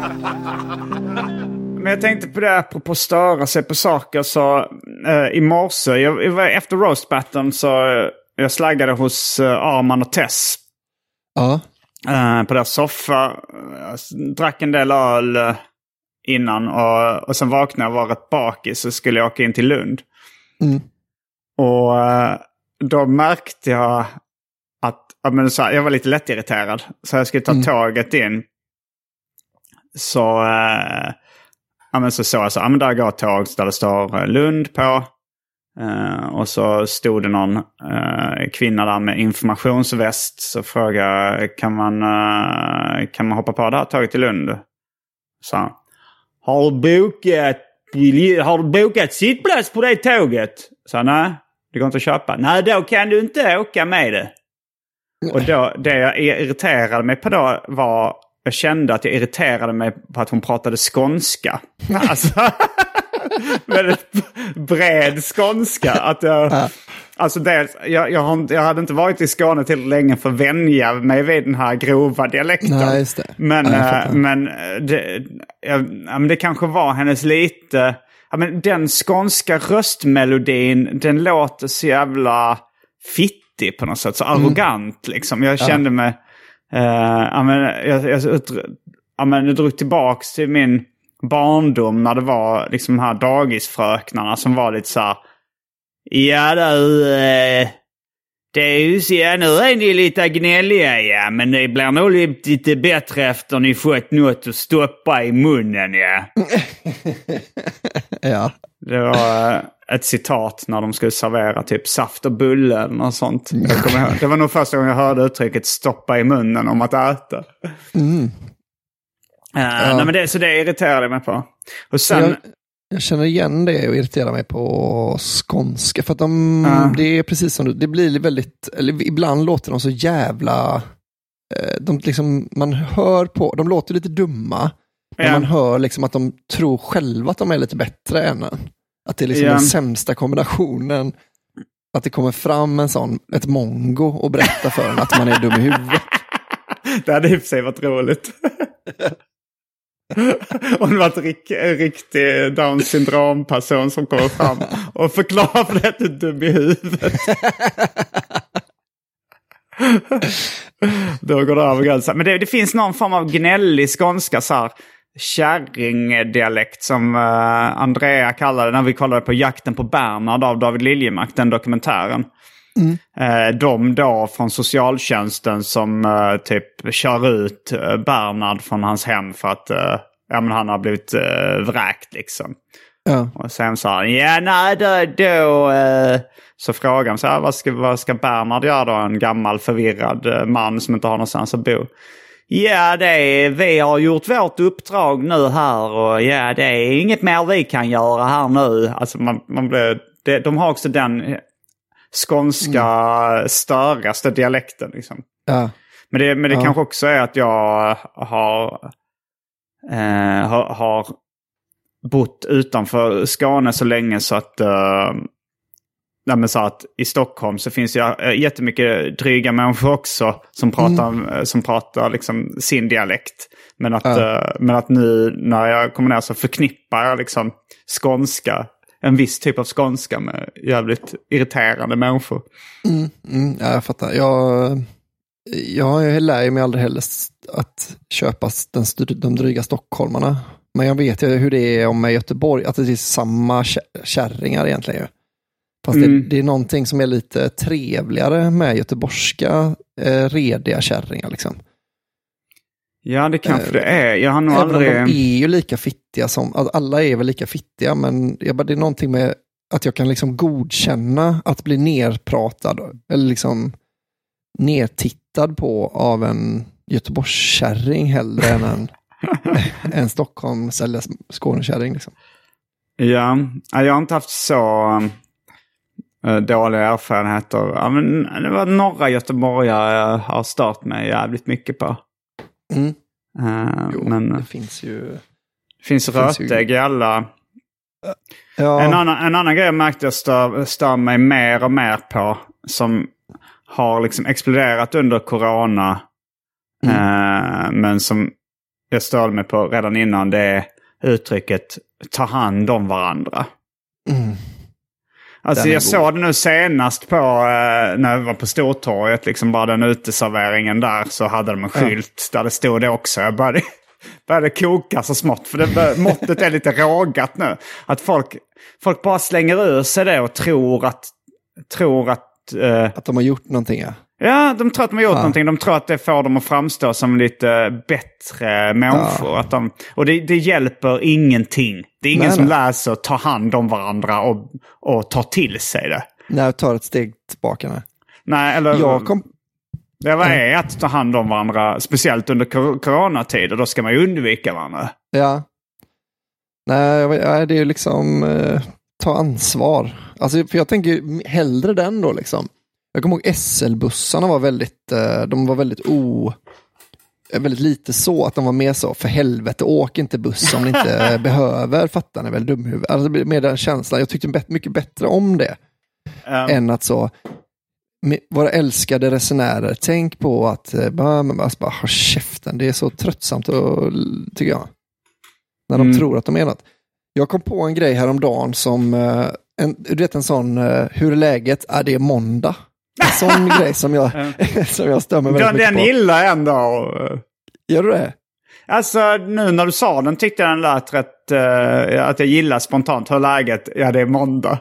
Men jag tänkte på det, apropå störa sig på saker, så eh, i morse, jag, jag, efter roast battlen så eh, jag slaggade hos eh, Arman och Tess. Ja. Eh, på deras soffa. Jag drack en del öl eh, innan och, och sen vaknade jag, var rätt bakis, så skulle jag åka in till Lund. Mm. Och eh, då märkte jag att ja, men så här, jag var lite lättirriterad. Så jag skulle ta mm. tåget in. Så... Eh, Ja, men så såg jag så, ja men där går tåg där det står Lund på. Uh, och så stod det någon uh, kvinna där med informationsväst. Så frågade, kan man, uh, kan man hoppa på det här tåget till Lund? Så har du bokat, har du bokat sittplats på det tåget? Så nej, det går inte att köpa. Nej, då kan du inte åka med det. Nej. Och då, det jag irriterade mig på då var... Jag kände att jag irriterade mig på att hon pratade skånska. Alltså, väldigt bred skånska. Att jag, alltså dels, jag, jag, har, jag hade inte varit i Skåne till länge för att vänja mig vid den här grova dialekten. Nej, just det. Men, ja, men, det, jag, men det kanske var hennes lite... Ja, men den skånska röstmelodin, den låter så jävla fittig på något sätt. Så arrogant mm. liksom. Jag kände ja. mig... Uh, ja, men, jag, jag, ja, men, jag drog tillbaks till min barndom när det var liksom de här dagisfröknarna som var lite så här, ja du, uh, det är ju så, ja, nu är ni lite gnälliga, ja, men det blir nog lite bättre efter ni fått något att stoppa i munnen, ja. Ja. Det var, ett citat när de skulle servera typ saft och bulle eller något sånt. Jag kommer ihåg. Det var nog första gången jag hörde uttrycket stoppa i munnen om att äta. Mm. Uh, ja. nej, men det, så det irriterade mig på. Och sen... jag, jag känner igen det och irriterar mig på skånska. För att de, uh. det är precis som du, det blir väldigt, eller ibland låter de så jävla, de liksom, man hör på, de låter lite dumma. Men ja. man hör liksom att de tror själva att de är lite bättre än en. Att det är liksom ja. den sämsta kombinationen. Att det kommer fram en sån, ett mongo och berättar för en att man är dum i huvudet. Det hade i och för sig varit roligt. Om det var ett rik, riktig Down syndrom-person som kommer fram och förklarar för det att du är dum i huvudet. Då går det över gränsen. Men det, det finns någon form av gnällig skånska så här. Kärringdialekt som uh, Andrea kallade när vi kollade på Jakten på Bernhard av David Liljemark, den dokumentären. Mm. Uh, de då från socialtjänsten som uh, typ kör ut uh, Bernhard från hans hem för att uh, ja, men han har blivit uh, vräkt liksom. Ja. Och sen sa han, ja nej då, då uh, så frågar han så här, vad ska, vad ska Bernhard göra då? En gammal förvirrad uh, man som inte har någonstans att bo. Ja, det är, vi har gjort vårt uppdrag nu här och ja, det är inget mer vi kan göra här nu. Alltså man, man blir, det, de har också den skånska mm. störigaste dialekten liksom. Ja. Men det, men det ja. kanske också är att jag har, eh, har, har bott utanför Skåne så länge så att... Eh, Nej, men så att i Stockholm så finns det jättemycket dryga människor också som pratar, mm. som pratar liksom sin dialekt. Men att, ja. uh, men att nu när jag kommer ner så förknippar jag liksom skånska, en viss typ av skånska med jävligt irriterande människor. Mm, mm, ja, jag fattar. Jag, jag lär mig aldrig heller att köpa den, de dryga stockholmarna. Men jag vet ju hur det är om med Göteborg, att det är samma kärringar egentligen ju. Fast mm. det, det är någonting som är lite trevligare med göteborgska eh, rediga kärringar liksom. Ja, det kanske eh, det är. Jag har nog även aldrig... de är ju lika fittiga som... Alla är väl lika fittiga, men jag bara, det är någonting med att jag kan liksom godkänna att bli nerpratad eller liksom nertittad på av en göteborgskärring hellre än en, en Stockholms eller Skånekärring liksom. Ja, jag har inte haft så... dåliga erfarenheter. Ja, men det var några göteborgare jag har stört mig jävligt mycket på. Mm. Uh, jo, men det finns ju... Det finns rötägg i alla... Ja. En, annan, en annan grej jag märkte jag stör, stör mig mer och mer på som har liksom exploderat under corona mm. uh, men som jag störde mig på redan innan, det är uttrycket ta hand om varandra. Mm. Alltså jag god. såg det nu senast på eh, när jag var på Stortorget, liksom bara den uteserveringen där, så hade de en skylt ja. där det stod det också. Jag började, började koka så smått, för det, måttet är lite rågat nu. Att folk, folk bara slänger ur sig det och tror att... Tror att, eh, att de har gjort någonting, ja. Ja, de tror att de har gjort ja. någonting. De tror att det får dem att framstå som lite bättre människor. Ja. Att de, och det, det hjälper ingenting. Det är ingen nej, som nej. läser och tar hand om varandra och, och tar till sig det. Nej, jag tar ett steg tillbaka. Nej, nej eller... Jag kom... Det var är att ta hand om varandra, speciellt under kor- coronatid. Och då ska man ju undvika varandra. Ja. Nej, det är ju liksom... Eh, ta ansvar. Alltså, för jag tänker hellre den då liksom. Jag kommer ihåg S L-bussarna var väldigt, de var väldigt o, väldigt lite så att de var mer så, för helvete, åk inte buss om ni inte behöver, fattar ni väl, dumhuvud. Alltså med den känslan, jag tyckte mycket bättre om det um. än att så, våra älskade resenärer, tänk på att bara, alltså bara ha käften, det är så tröttsamt och, tycker jag, när de mm. tror att de är något. Jag kom på en grej häromdagen som, en, du vet en sån, hur är läget? Ja, det är måndag. En sån grej som jag, som jag stör mig väldigt den, mycket den på. Den gillar ändå. Gör du det? Alltså nu när du sa den tyckte jag den lät rätt, uh, att jag gillar spontant hur läget, ja det är måndag.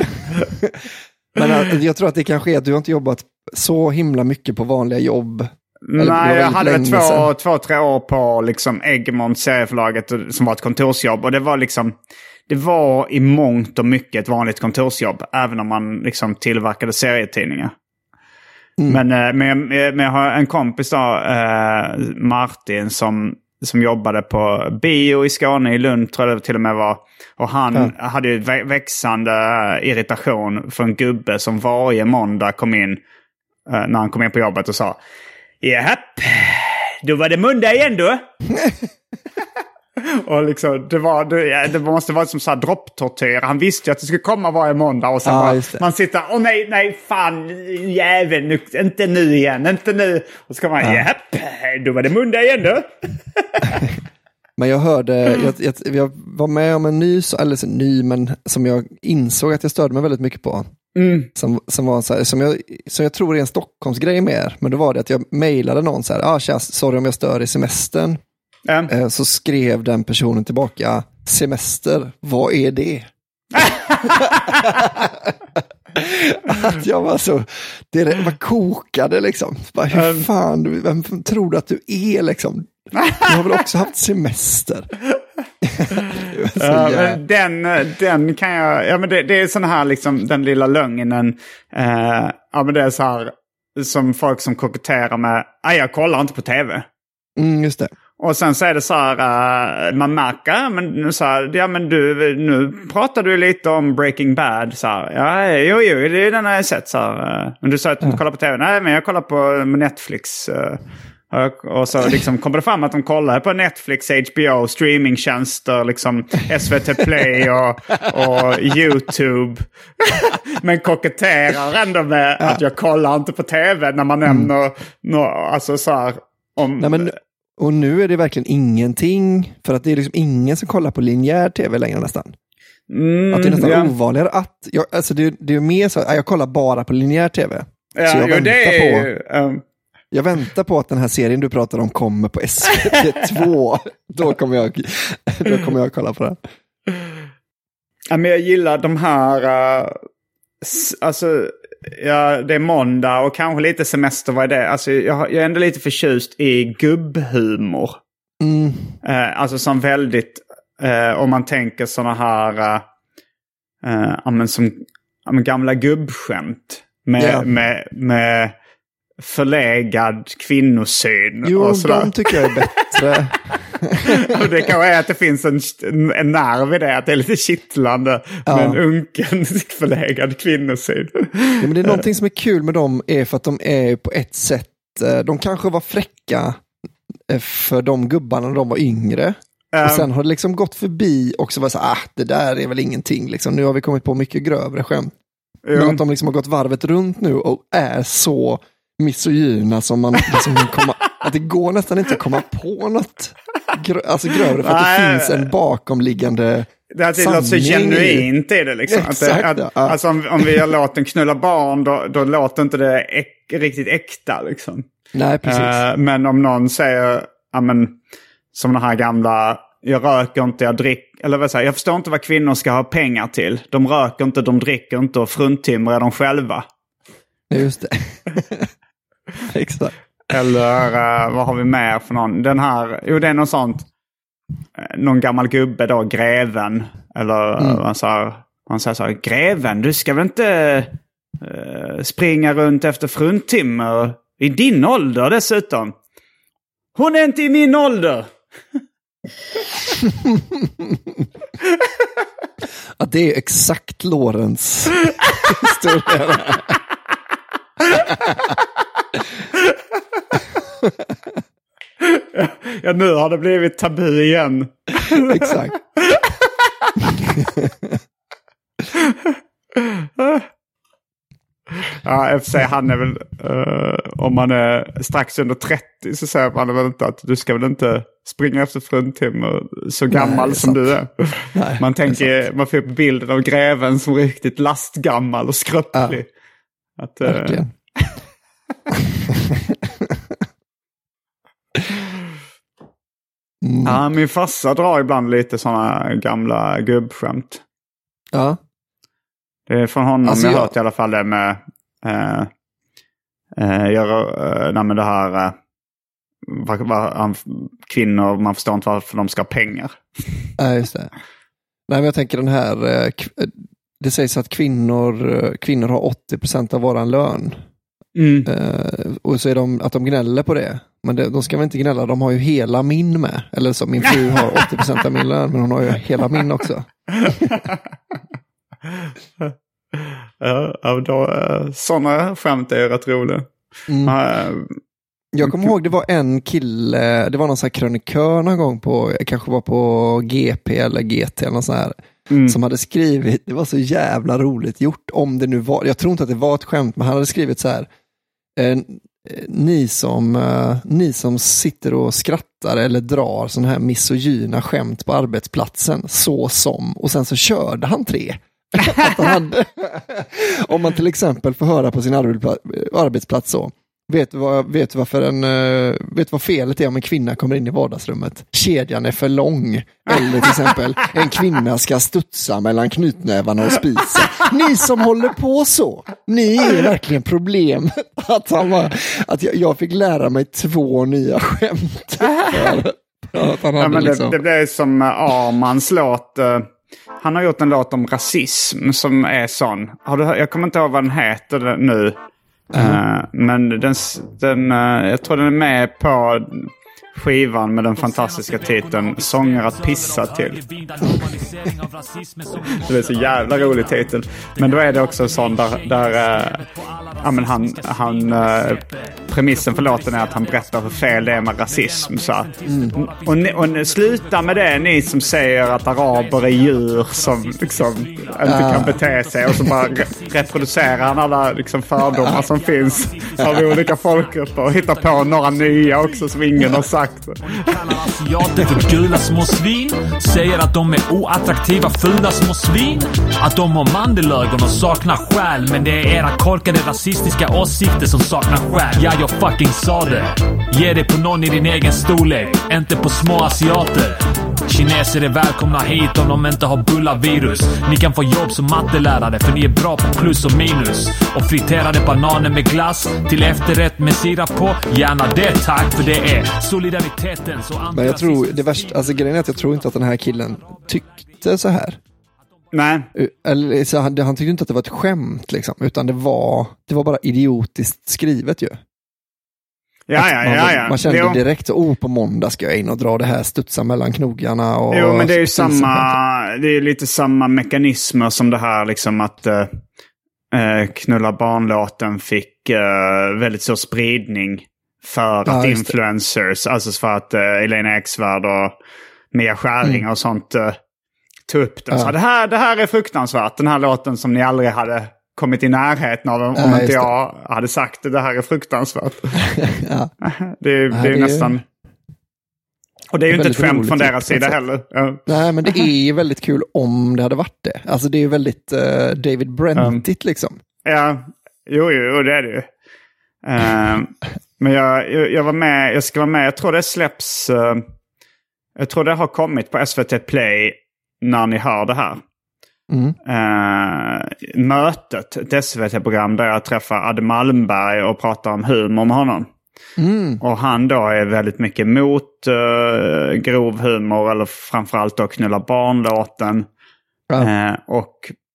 Men uh, jag tror att det kanske är att du har inte jobbat så himla mycket på vanliga jobb. Nej, jag hade väl två, två, tre år på liksom Egmont serieförlaget som var ett kontorsjobb. Och det var liksom, det var i mångt och mycket ett vanligt kontorsjobb. Även om man liksom tillverkade serietidningar. Mm. Men, men, men jag har en kompis då, eh, Martin, som, som jobbade på bio i Skåne, i Lund tror jag det till och med var. Och han mm. hade ju vä- växande irritation för en gubbe som varje måndag kom in, eh, när han kom in på jobbet och sa: japp, då var det måndag igen då. Och liksom, det, var, det, det måste vara som så här dropptortyr. Han visste ju att det skulle komma varje måndag. Och sen ah, bara, man sitter, åh nej, nej, fan, jävel, nu, inte nu igen, inte nu. Och så kan man, ja, japp, då var det måndag igen då. Men jag hörde, jag, jag, jag var med om en ny, eller så ny, men som jag insåg att jag störde mig väldigt mycket på. Mm. Som, som var så här, som jag, som jag tror är en Stockholmsgrej mer. Men då var det att jag mejlade någon så här, ah, tja, sorry om jag stör i semestern. Mm. Så skrev den personen tillbaka: semester, vad är det? Att jag var så, det var kokade liksom. Bara, hur fan, vem tror du att du är liksom? Du har väl också haft semester? Så, ja, men den, den kan jag, ja men det, det är sån här liksom, den lilla lögnen. Uh, ja men det är så här som folk som koketterar med, nej jag kollar inte på tv. Mm, just det. Och sen så är det så här, uh, man märker, men nu så här, ja men du, nu pratar du lite om Breaking Bad, så här, ja, jo, jo, det är den har jag sett, så här, uh, men du sa att du mm. kollar på tv, nej men jag kollar på Netflix, uh, och så liksom kommer det fram att de kollar på Netflix, H B O, streamingtjänster, liksom S V T Play och, och YouTube. Men koketterar ändå med ja. att jag kollar inte på tv när man nämner mm. no, alltså så här om... Nej, men, och nu är det verkligen ingenting, för att det är liksom ingen som kollar på linjär tv längre nästan. Mm, att det är nästan ja. ovanligare att, jag, alltså det, det är mer så att jag kollar bara på linjär tv. Ja, så jag jo, väntar det är, på... Um... Jag väntar på att den här serien du pratar om kommer på S V T två. Då kommer jag, då kommer jag kolla på den. Ja, men jag gillar de här... Uh, alltså, ja, det är måndag och kanske lite semester. Vad är det? Alltså, jag, jag är ändå lite förtjust i gubbhumor. Mm. Uh, alltså som väldigt... Uh, om man tänker såna här... Uh, uh, ja, men som ja, men gamla gubbskämt. Med... Yeah. med, med förlegad kvinnosyn. Jo, och sådär. De tycker jag är bättre. Och det kan vara att det finns en, en nerv i det, att det är lite kittlande ja. med en unken förlegad kvinnosyn. Ja, men det är någonting som är kul med dem är för att de är på ett sätt, de kanske var fräcka för de gubbarna när de var yngre. Um, och sen har det liksom gått förbi och så var det så ah, det där är väl ingenting liksom. Nu har vi kommit på mycket grövre skämt. Um, men att de liksom har gått varvet runt nu och är så misogyna som man liksom kan komma, att det går nästan inte att komma på något grö, alltså grövre, för att det Nej. finns en bakomliggande det är sanning. Så genuint är det liksom. Exakt, att det, att, ja. Alltså om, om vi har låten knulla barn, då, då låter inte det äk, riktigt äkta liksom. Nej, precis. Uh, men om någon säger, ja men, som den här gamla, jag röker inte, jag dricker, eller vad säger, jag förstår inte vad kvinnor ska ha pengar till. De röker inte, de dricker inte och fruntimrar de själva. Just det. Exakt. Eller uh, vad har vi mer för någon? Den här, jo det är någon sånt, uh, någon gammal gubbe då, greven. Eller mm. uh, han säger, han säger så här, greven, du ska väl inte uh, springa runt efter fruntimmer i din ålder dessutom. Hon är inte i min ålder. Ja, det är exakt Lorentz historia. ja, ja, nu har det blivit tabu igen. Exakt. Ja, för sig, han är väl uh, om man är strax under trettio så säger man väl inte att du ska väl inte springa efter fruntimmer så gammal Nej, som du är. Nej, man tänker, man får upp bilden av greven som riktigt lastgammal och skröplig. Ja, att, uh, mm. Ja, min farsa drar ibland lite sådana gamla gubbskämt. Ja. Det är från honom alltså, jag har jag... hört i alla fall det med äh, äh, göra, äh, nej, men det här äh, vad, vad, kvinnor, man förstår inte varför de ska ha pengar. Ja, just det. Nej, men jag tänker den här, eh, det sägs att kvinnor, kvinnor har åttio procent av våran lön. Mm. Uh, och så är de, att de gnäller på det. Men det, de ska väl inte gnälla, de har ju hela min med. Eller så, min fru har åttio procent av min lön, men hon har ju hela min också. Ja, då, sådana skämt är rätt roliga. Mm. Uh, Jag kommer ihåg, det var en kille, det var någon sån här krönikör någon gång på, kanske var på G P eller G T eller något sånt här, mm. som hade skrivit, det var så jävla roligt gjort, om det nu var, jag tror inte att det var ett skämt, men han hade skrivit så här, eh, ni som eh, ni som sitter och skrattar eller drar såna här misogyna skämt på arbetsplatsen, så som, och sen så körde han tre. Att han hade, om man till exempel får höra på sin arbetsplats så, vet du, vad, vet du varför en, vet du vad felet är om en kvinna kommer in i vardagsrummet? Kedjan är för lång. Eller till exempel, en kvinna ska studsa mellan knytnävarna och spisen. Ni som håller på så, ni är verkligen problem. Att, han var, att jag, jag fick lära mig två nya skämt. För, för att han hade ja, men liksom... det, det blev som Armans låt. Han har gjort en låt om rasism som är sån. Har du, jag kommer inte ihåg vad den heter nu. Mm. Uh, men den, den, uh, jag tror den är med på skivan med den fantastiska titeln Sånger att pissa till. Det är så jävla rolig titel. Men då är det också sån där, där uh, ja, men han, han uh, premissen för låten är att han berättar hur fel det är med rasism. Så att, mm. och, och, och sluta med det, ni som säger att araber är djur som liksom inte uh. kan bete sig, och så bara re- reproducerar han alla liksom fördomar uh. som finns av olika folkgrupper och hittar på några nya också som ingen har sagt. Kallar asiater för gula små svin, säger att de är oattraktiva fula små svin, att de har mandelögon och saknar själ, men det är era korkade rasistiska åsikter som saknar själ. Ja, jag fucking sa det. Ge det på någon i din egen storlek, inte på små asiater. Kineser är välkomna hit om de inte har bullavirus. Ni kan få jobb som mattelärare för ni är bra på plus och minus. Och friterade bananer med glass till efterrätt med sirap på. Gärna det, tack, för det är solidariteten. Så men jag tror, det värsta, alltså grejen är att jag tror inte att den här killen tyckte så här. Nej. Eller, så han, han tyckte inte att det var ett skämt liksom, utan det var, det var bara idiotiskt skrivet ju. Ja, ja, man, ja, ja. man kände jo. direkt så, oh, på måndag ska jag in och dra det här, studsa mellan knogarna. Och jo, men det är ju samma, det är lite samma mekanismer som det här liksom att uh, Knulla barnlåten fick uh, väldigt så spridning för ja, att influencers, alltså för att uh, Elena Eksvärd och Mia Skäring mm. och sånt uh, tog upp det. Ja. Så det här, det här är fruktansvärt, den här låten som ni aldrig hade kommit i närheten av om ja, inte jag det. hade sagt det. Det här är fruktansvärt. ja. Det, är, det är ju nästan... Är... Och det är ju inte ett skämt från deras sida heller. Ja. Nej, men det är ju väldigt kul om det hade varit det. Alltså det är ju väldigt uh, David Brentigt um, liksom. Ja, jo, jo, det är det ju. Uh, men jag, jag, jag var med, jag ska vara med, jag tror det släpps, uh, jag tror det har kommit på S V T Play när ni hör det här. Mm. Uh, mötet, ett S V T-program där jag träffar Adde Malmberg och pratar om humor med honom. Mm. Och han då är väldigt mycket mot uh, grov humor, eller framförallt då Knulla barnlåten. Ja. Uh, och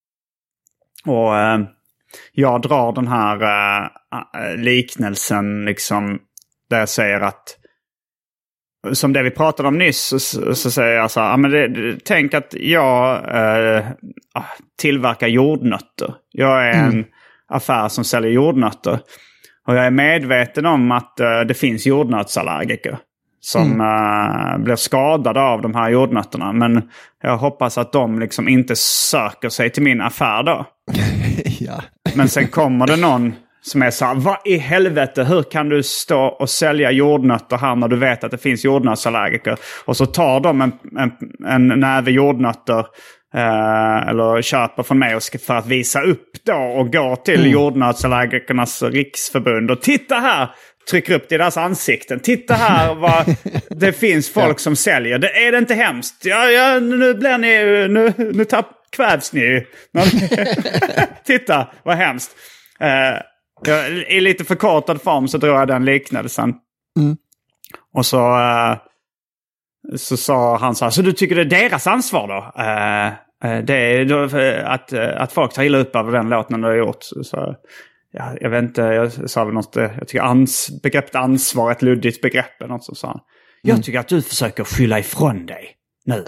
och uh, jag drar den här uh, liknelsen liksom, där jag säger att som det vi pratade om nyss, så, så säger jag så här, ja, men det, tänk att jag uh, tillverkar jordnötter. Jag är mm. en affär som säljer jordnötter. Och jag är medveten om att uh, det finns jordnötsallergiker som mm. uh, blir skadade av de här jordnötterna. Men jag hoppas att de liksom inte söker sig till min affär då. ja. Men sen kommer det någon som är så här, vad i helvete, hur kan du stå och sälja jordnötter här när du vet att det finns jordnötsallergiker? Och så tar de en, en, en näve jordnötter Eh, eller köper från mig och ska, för att visa upp då och gå till mm. jordnötsallergikernas riksförbund och titta här, trycker upp det i deras ansikten, titta här vad det finns folk ja. som säljer, det är det inte hemskt, ja, ja, nu blir ni nu, nu tapp, kvävs ni titta vad hemskt. eh, jag, i lite förkortad form så drar jag den liknelsen mm. och så eh, så sa han så här, så du tycker det är deras ansvar då? Uh, det är då att, att folk tar illa upp av den låten du har gjort. Så, ja, jag vet inte, jag sa väl något, jag tycker ans, begreppet ansvar är ett luddigt begrepp eller något som sa. Jag mm. tycker att du försöker skylla ifrån dig nu.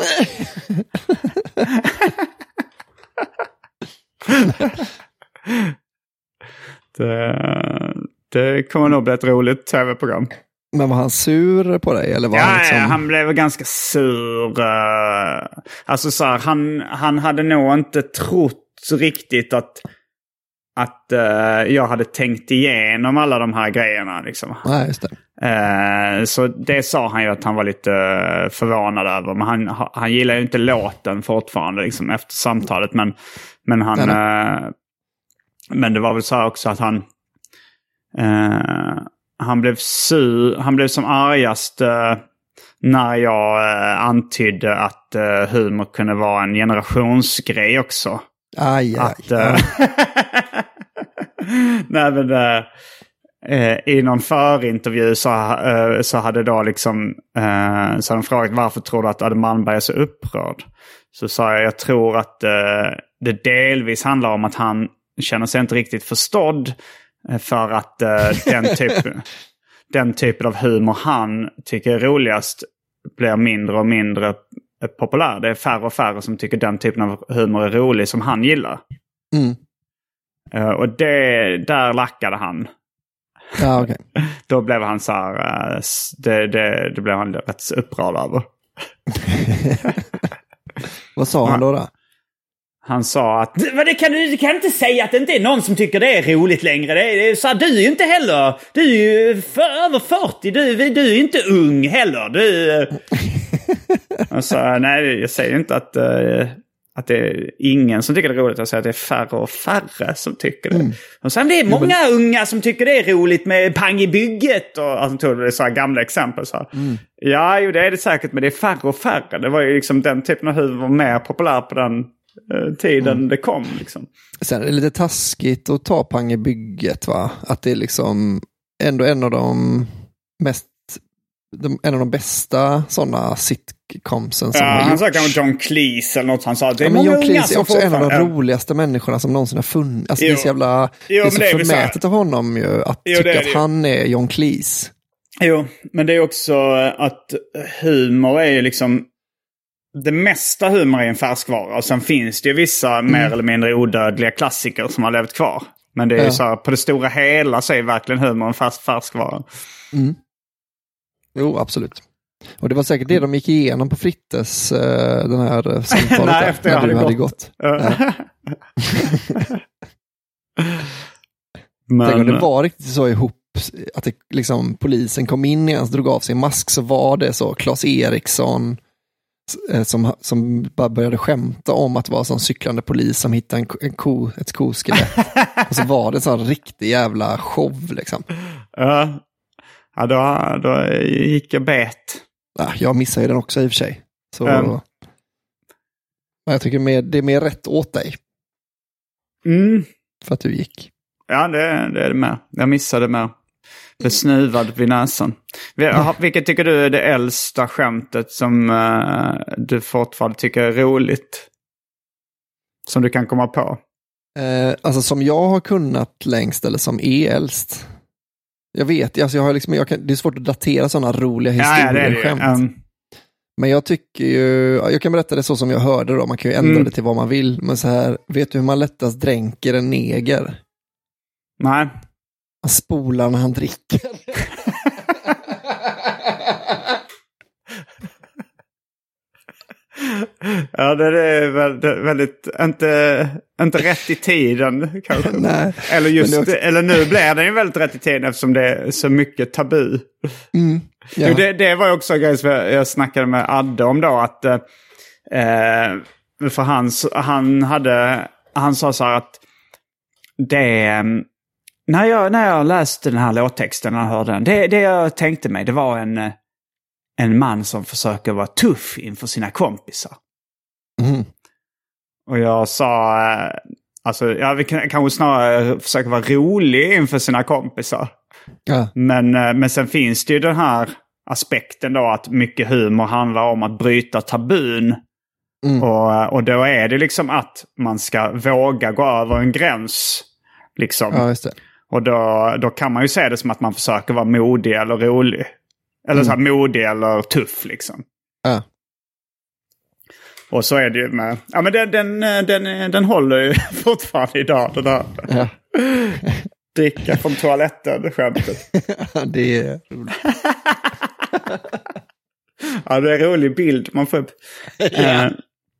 det, det kommer nog bli ett roligt tv-program. Men var han sur på dig? Eller var ja, han, liksom... han blev ganska sur. Alltså så här, han, han hade nog inte trott riktigt att, att uh, jag hade tänkt igenom alla de här grejerna. Liksom. Ja, just det. Uh, så det sa han ju att han var lite uh, förvånad över. Men han, han gillar ju inte låten fortfarande liksom, efter samtalet. Men, men, han, uh, men det var väl så här också att han... Uh, Han blev sur, han blev som argast uh, när jag uh, antydde att uh, humor kunde vara en generationsgrej också. Aj, aj. Att, uh, nej, men, uh, uh, i någon förintervju så, uh, så hade då liksom uh, så hade de frågat varför tror du att Adde Malmberg är så upprörd. Så sa jag, jag tror att uh, det delvis handlar om att han känner sig inte riktigt förstådd. För att uh, den, typ, den typen av humor han tycker är roligast blir mindre och mindre populär. Det är färre och färre som tycker den typen av humor är rolig som han gillar. Mm. Uh, och det, där lackade han. Ja, okay. Då blev han så här, uh, det, det, det blev han rätt upprörd över. Vad sa han då då? Han sa att det kan du, du kan inte säga att det inte är någon som tycker det är roligt längre. Det är, så du är ju inte heller. Du är ju för, över fyrtio. Du, du är ju inte ung heller. Du... Och så, nej, jag säger inte att, uh, att det är ingen som tycker det är roligt. Jag säger att det är färre och färre som tycker det. Mm. Och sen det är många ja, men... unga som tycker det är roligt med pang i bygget. Och alltså, tog det så här gamla exempel. Så här. Mm. Ja, jo, det är det säkert. Men det är färre och färre. Det var ju liksom den typen av huvud var mer populär på den tiden mm. det kom liksom. Sen är det lite taskigt att ta pang i bygget, va? Att det är liksom ändå en av de mest de, en av de bästa sådana sitcomsen som ja, har han gjorts. sa kanske John Cleese eller något han sa. Det är ja, men många John Cleese är också en av de ja. roligaste människorna som någonsin har funnits. Alltså jo. det är så jävla jo, det är så det är förmätet av honom ju att jo, tycka det att han är John Cleese. Jo, men det är också att humor är ju liksom det mesta humor är en färskvara. Och sen finns det ju vissa mm. mer eller mindre odödliga klassiker som har levt kvar. Men det är ja. ju så här, på det stora hela så är verkligen humor en färsk, färskvara. Mm. Jo, absolut. Och det var säkert det de gick igenom på Frittes, den här samtalet. Nej, där, efter jag hade, hade gått. gått. Men... Tänk om det var riktigt så ihop att det, liksom, polisen kom in igen och drog av sin mask, så var det så Claes Eriksson som, som bara började skämta om att det var en cyklande polis som hittade en, en ko, ett koskelett. Och så var det en sån riktig jävla show liksom. Ja, ja då, då gick jag bet. Ja, jag missade ju den också i och för sig. Så um. jag tycker mer, det är mer rätt åt dig. Mm. För att du gick. Ja, det, det är det med. Jag missade med. Blev snuvad vid näsan. Vilket tycker du är det äldsta skämtet som uh, du fortfarande tycker är roligt? Som du kan komma på? Eh, alltså som jag har kunnat längst eller som är äldst. Jag vet, alltså jag har liksom, jag kan, det är svårt att datera sådana roliga historieskämt. Ja, ja, um... Men jag tycker ju, jag kan berätta det så som jag hörde då, man kan ju ändra mm. det till vad man vill. Men så här, vet du hur man lättast dränker en neger? Nej. Han spolar när han dricker. Ja, det är väldigt, väldigt inte, inte rätt i tiden kanske. Nej, eller, just, också... eller nu blir det ju väldigt rätt i tiden eftersom det är så mycket tabu. Mm, ja. det, det var ju också en grej som jag snackade med Adde om då. Att, eh, för han, han, hade, han sa så här att det... När jag, när jag läste den här låttexten och hörde den, det, det jag tänkte mig, det var en, en man som försöker vara tuff inför sina kompisar. Mm. Och jag sa, alltså, ja, vi kan kanske snarare försöka vara rolig inför sina kompisar. Ja. Men, men sen finns det ju den här aspekten då att mycket humor handlar om att bryta tabun. Mm. Och, och då är det liksom att man ska våga gå över en gräns. Liksom. Ja, just det. Och då, då kan man ju se det som att man försöker vara modig eller rolig. Eller mm. så här modig eller tuff liksom. Ja. Och så är det ju med... Ja, men den, den, den, den håller ju fortfarande idag, det där. Ja. Dricka från toaletten, skämtet. Det är roligt. Ja, det är en rolig bild man får upp. Ja.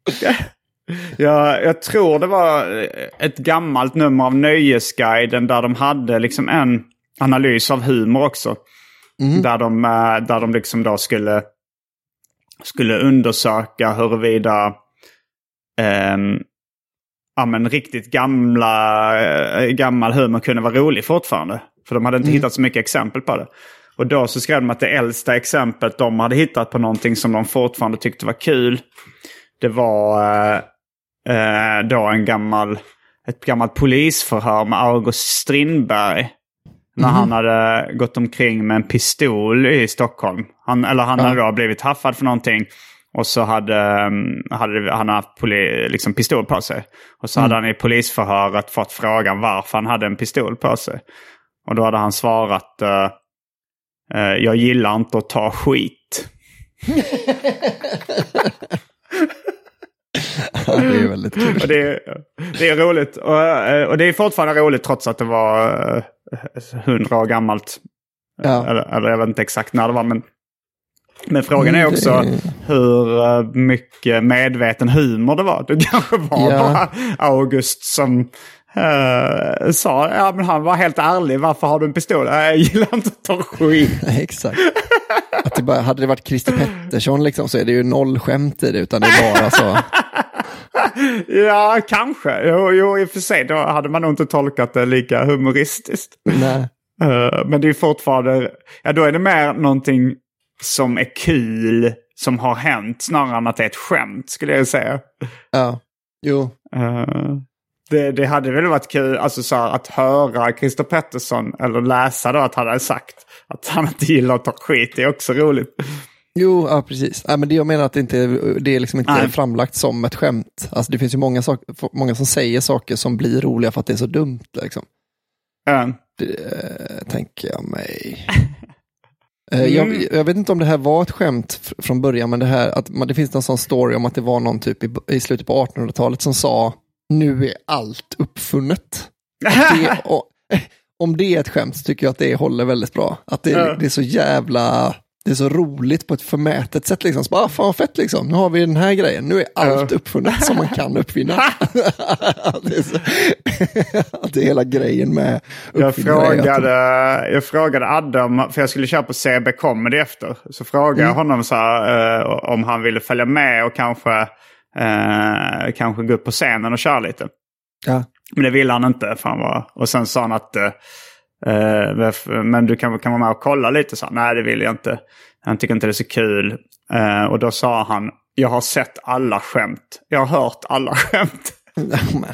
Ja, jag tror det var ett gammalt nummer av Nöjesguiden där de hade liksom en analys av humor också. Mm. Där de, där de liksom då skulle, skulle undersöka huruvida eh, ja, men riktigt gamla, eh, gammal humor kunde vara rolig fortfarande. För de hade inte mm. hittat så mycket exempel på det. Och då så skrev de att det äldsta exemplet de hade hittat på någonting som de fortfarande tyckte var kul. Det var eh, då en gammal, ett gammalt polisförhör med August Strindberg. När mm. han hade gått omkring med en pistol i Stockholm. Han, eller han ja. hade då blivit haffad för någonting. Och så hade, hade han haft poli, liksom pistol på sig. Och så mm. hade han i polisförhöret fått frågan varför han hade en pistol på sig. Och då hade han svarat... Uh, uh, jag gillar inte att ta skit. Ja, det är väldigt kul. Och det, är, det är roligt. Och, och det är fortfarande roligt trots att det var hundra år gammalt. Ja. Eller, eller jag vet inte exakt när det var. Men, men frågan är också mm, det... hur mycket medveten humor det var. Det kanske var ja. bara August som uh, sa, ja men han var helt ärlig. Varför har du en pistol? Jag gillar inte att ta skit. Exakt. Att det bara, hade det varit Christer Pettersson liksom, så är det ju noll skämt i det, utan det är bara så. Ja, kanske. Jo, jo, i och för sig, då hade man nog inte tolkat det lika humoristiskt. Nej. Uh, men det är fortfarande, ja då är det mer någonting som är kul som har hänt snarare än att det är ett skämt, skulle jag säga. Ja, jo. Uh, det, det hade väl varit kul alltså, så här, att höra Christer Pettersson eller läsa då att han hade sagt att han inte gillar att ta skit. Det är också roligt. Jo, ja, precis. Ja, men det jag menar att det, inte, det är liksom inte Nej. framlagt som ett skämt. Alltså det finns ju många, sak, många som säger saker som blir roliga för att det är så dumt. Liksom. Mm. Det tänker jag mig. Mm. Jag, jag vet inte om det här var ett skämt från början, men det här att det finns någon sån story om att det var någon typ i, i slutet på artonhundratalet som sa nu är allt uppfunnet. Det, och, om det är ett skämt så tycker jag att det håller väldigt bra. Att det, mm. det är så jävla... Det är så roligt på ett förmätet sätt liksom. Så bara, ah, fan vad fett liksom. Nu har vi den här grejen. Nu är allt uppfunnet som man kan uppfinna. det, är så, det är hela grejen med jag frågade, jag frågade Adam, för jag skulle köpa C B Comedy efter. Så frågade jag mm. honom så här, uh, om han ville följa med och kanske, uh, kanske gå upp på scenen och köra lite. Ja. Men det ville han inte. För han var, och sen sa han att... Uh, Uh, men du kan, kan vara med och kolla lite så. Nej, det vill jag inte. Han tycker inte det är så kul. Uh, och då sa han, jag har sett alla skämt. Jag har hört alla skämt. Men.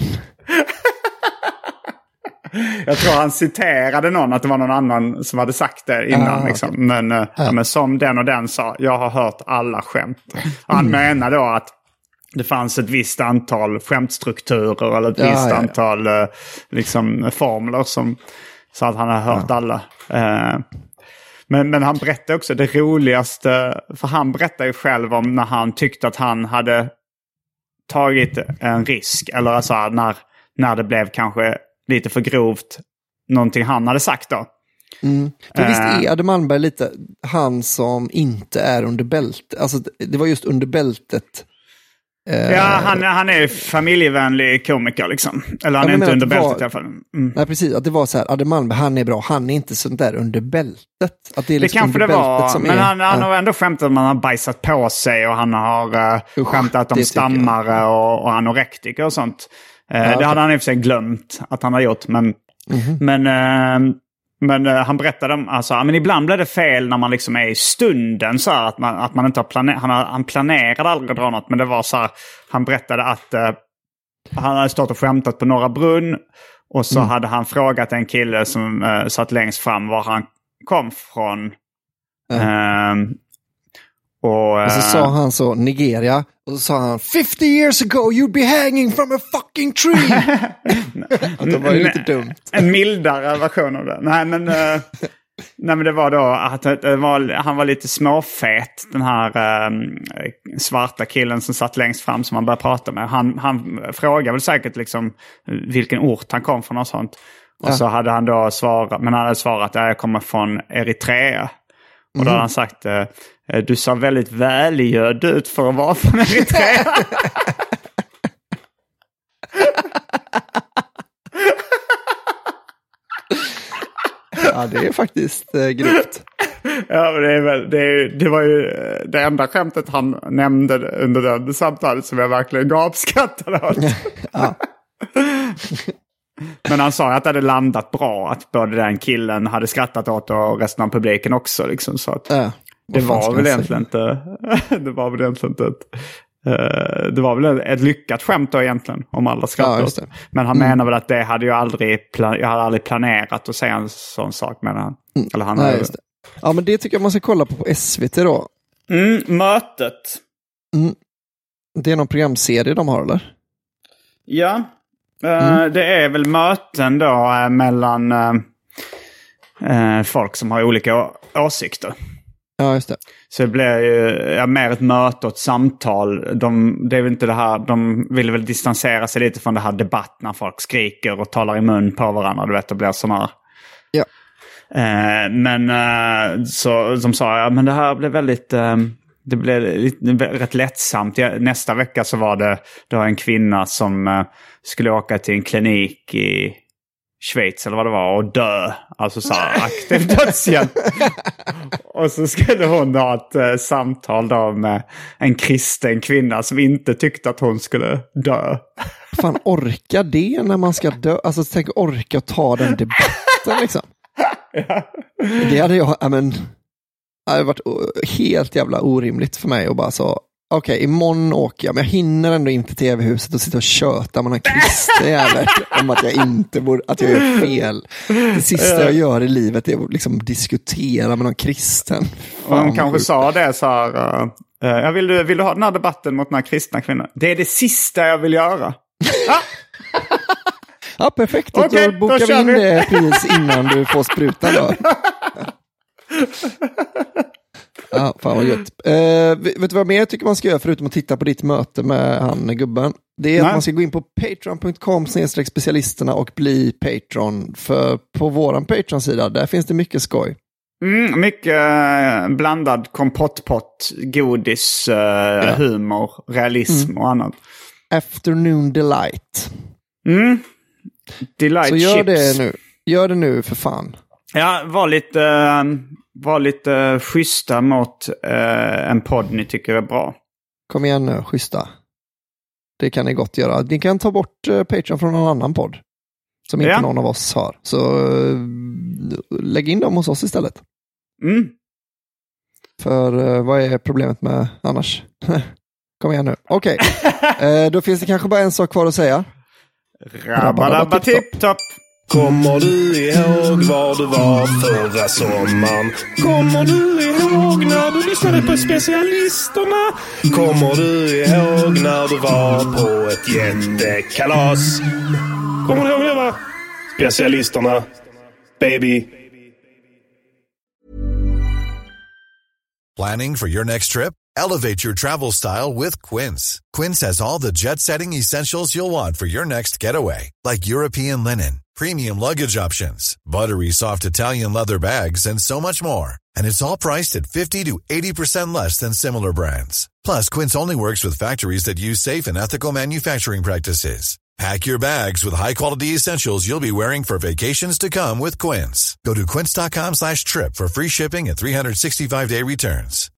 Jag tror han citerade någon, att det var någon annan som hade sagt det innan. Ah, liksom. okay. men, uh, ah. men som den och den sa, jag har hört alla skämt. Och han mm. menar då att det fanns ett visst antal skämtstrukturer eller ett ja, visst ja, ja. antal uh, liksom, formler som... Så att han har hört ja. alla. Eh, men, men han berättade också det roligaste. För han berättade ju själv om när han tyckte att han hade tagit en risk. Eller alltså när, när det blev kanske lite för grovt någonting han hade sagt då. Mm. För visst är Adam Malmberg lite han som inte är under bältet. Alltså det var just under bältet. Ja, han, han är familjevänlig komiker liksom. Eller han är inte under bältet var, i alla fall. Mm. Nej, precis. Att det var så här, Adam Malmberg, han är bra. Han är inte sånt där under bältet. Att det är liksom det kanske det var, som men är, han, han ja. har ändå skämtat att man har bajsat på sig och han har uh, Usch, skämtat om stammare och, och anorektiker och sånt. Uh, ja, det okay. hade han i och för sig glömt att han har gjort. Men, mm-hmm. men, uh, men uh, han berättade om, alltså, men ibland blir det fel när man liksom är i stunden så här, att man, att man inte har planerat, han, har, han planerade aldrig dra något, men det var så här, han berättade att uh, han hade stått och skämtat på Norra Brunn och så mm. hade han frågat en kille som uh, satt längst fram var han kom från. Mm. Uh, Och, och så uh, sa han så, Nigeria, och så sa han fifty years ago you'd be hanging from a fucking tree. Att det var ju lite dumt. En mildare version av det. Nej men, uh, nej, men det var då att det var, han var lite småfet, den här um, svarta killen som satt längst fram som man började prata med. Han, han frågade väl säkert liksom vilken ort han kom från och sånt. Och ja. Så hade han då svarat, men han hade svarat att jag kommer från Eritrea. Och då mm. hade han sagt, du sa väldigt välgödd ut för att vara från Eritrea. Ja, det är faktiskt eh, grymt. Ja, men det, är väl, det, är, det var ju det enda skämtet han nämnde under det samtalet som jag verkligen gapskrattade åt. Ja. Men han sa att det hade landat bra, att både den killen hade skrattat åt och resten av publiken också. Liksom, så att ja, det, var väl egentligen inte, det var väl egentligen inte ett, uh, det var väl ett lyckat skämt då egentligen, om alla skrattade. Ja, men han mm. menar väl att det hade jag aldrig, plan- jag hade aldrig planerat att säga en sån sak, menar han. Mm. Eller han Nej, hade... just det. Ja, men det tycker jag man ska kolla på på S V T då. Mm, mötet. Mm. Det är någon programserie de har, eller? Ja. Mm. Uh, det är väl möten då uh, mellan uh, uh, folk som har olika å- åsikter. Ja, just det. Så det blir ju ja, mer ett möte och ett samtal. De, det är väl inte det här, de vill väl distansera sig lite från det här debatt när folk skriker och talar i mun på varandra. Du vet, det blir sådana här. Ja. Uh, men uh, så de sa, ja men det här blev väldigt... Uh, Det blev lite, rätt lättsamt. Nästa vecka så var det då en kvinna som uh, skulle åka till en klinik i Schweiz eller vad det var och dö. Alltså så här aktiv dödshjälp. Och så skulle hon ha ett uh, samtal då med en kristen kvinna som inte tyckte att hon skulle dö. Fan, orka det när man ska dö? Alltså tänk orka ta den debatten liksom. Ja. Det hade jag, ja men... Det har varit helt jävla orimligt för mig och bara så, okej, okay, imorgon åker jag, men jag hinner ändå inte till tv-huset och sitta och köta med någon kristen jävel om att jag inte borde, att jag gör fel. Det sista jag gör i livet är att liksom diskutera med någon kristen. Och hon kanske sjuk. sa det så här, uh, uh, vill, du, vill du ha den här debatten mot den här kristna kvinnan? Det är det sista jag vill göra. Ja, perfekt. Okay, då bokar då vi in vi. det precis innan du får spruta då. Ja, fan vad gött. Uh, vet du vad mer jag tycker man ska göra förutom att titta på ditt möte med han gubben? Det är Nej. att man ska gå in på patreon punkt com snedstreck specialisterna och bli patron. För på våran Patreon-sida, där finns det mycket skoj. Mm, mycket uh, blandad kompottpott, godis, uh, ja. humor, realism mm. och annat. Afternoon delight. Mm. Delight Så gör chips. det nu. Gör det nu för fan. Ja, var lite, uh, var lite uh, schyssta mot uh, en podd ni tycker är bra. Kom igen nu, schyssta. Det kan ni gott göra. Ni kan ta bort uh, Patreon från någon annan podd. Som inte ja. någon av oss har. Så uh, lägg in dem hos oss istället. Mm. För uh, vad är problemet med annars? Kom igen nu. Okej. Okay. uh, då finns det kanske bara en sak kvar att säga. Rabba tipp topp. Kommer du ihåg var du var förra sommaren? Kommer du ihåg när du lyssnade på specialisterna? Kommer du ihåg när du var på ett jättekalas? Kommer du ihåg det, va? Specialisterna, baby. Planning for your next trip? Elevate your travel style with Quince. Quince has all the jet-setting essentials you'll want for your next getaway, like European linen, premium luggage options, buttery soft Italian leather bags, and so much more. And it's all priced at fifty to eighty percent less than similar brands. Plus, Quince only works with factories that use safe and ethical manufacturing practices. Pack your bags with high-quality essentials you'll be wearing for vacations to come with Quince. Go to quince dot com slash trip for free shipping and three sixty-five day returns.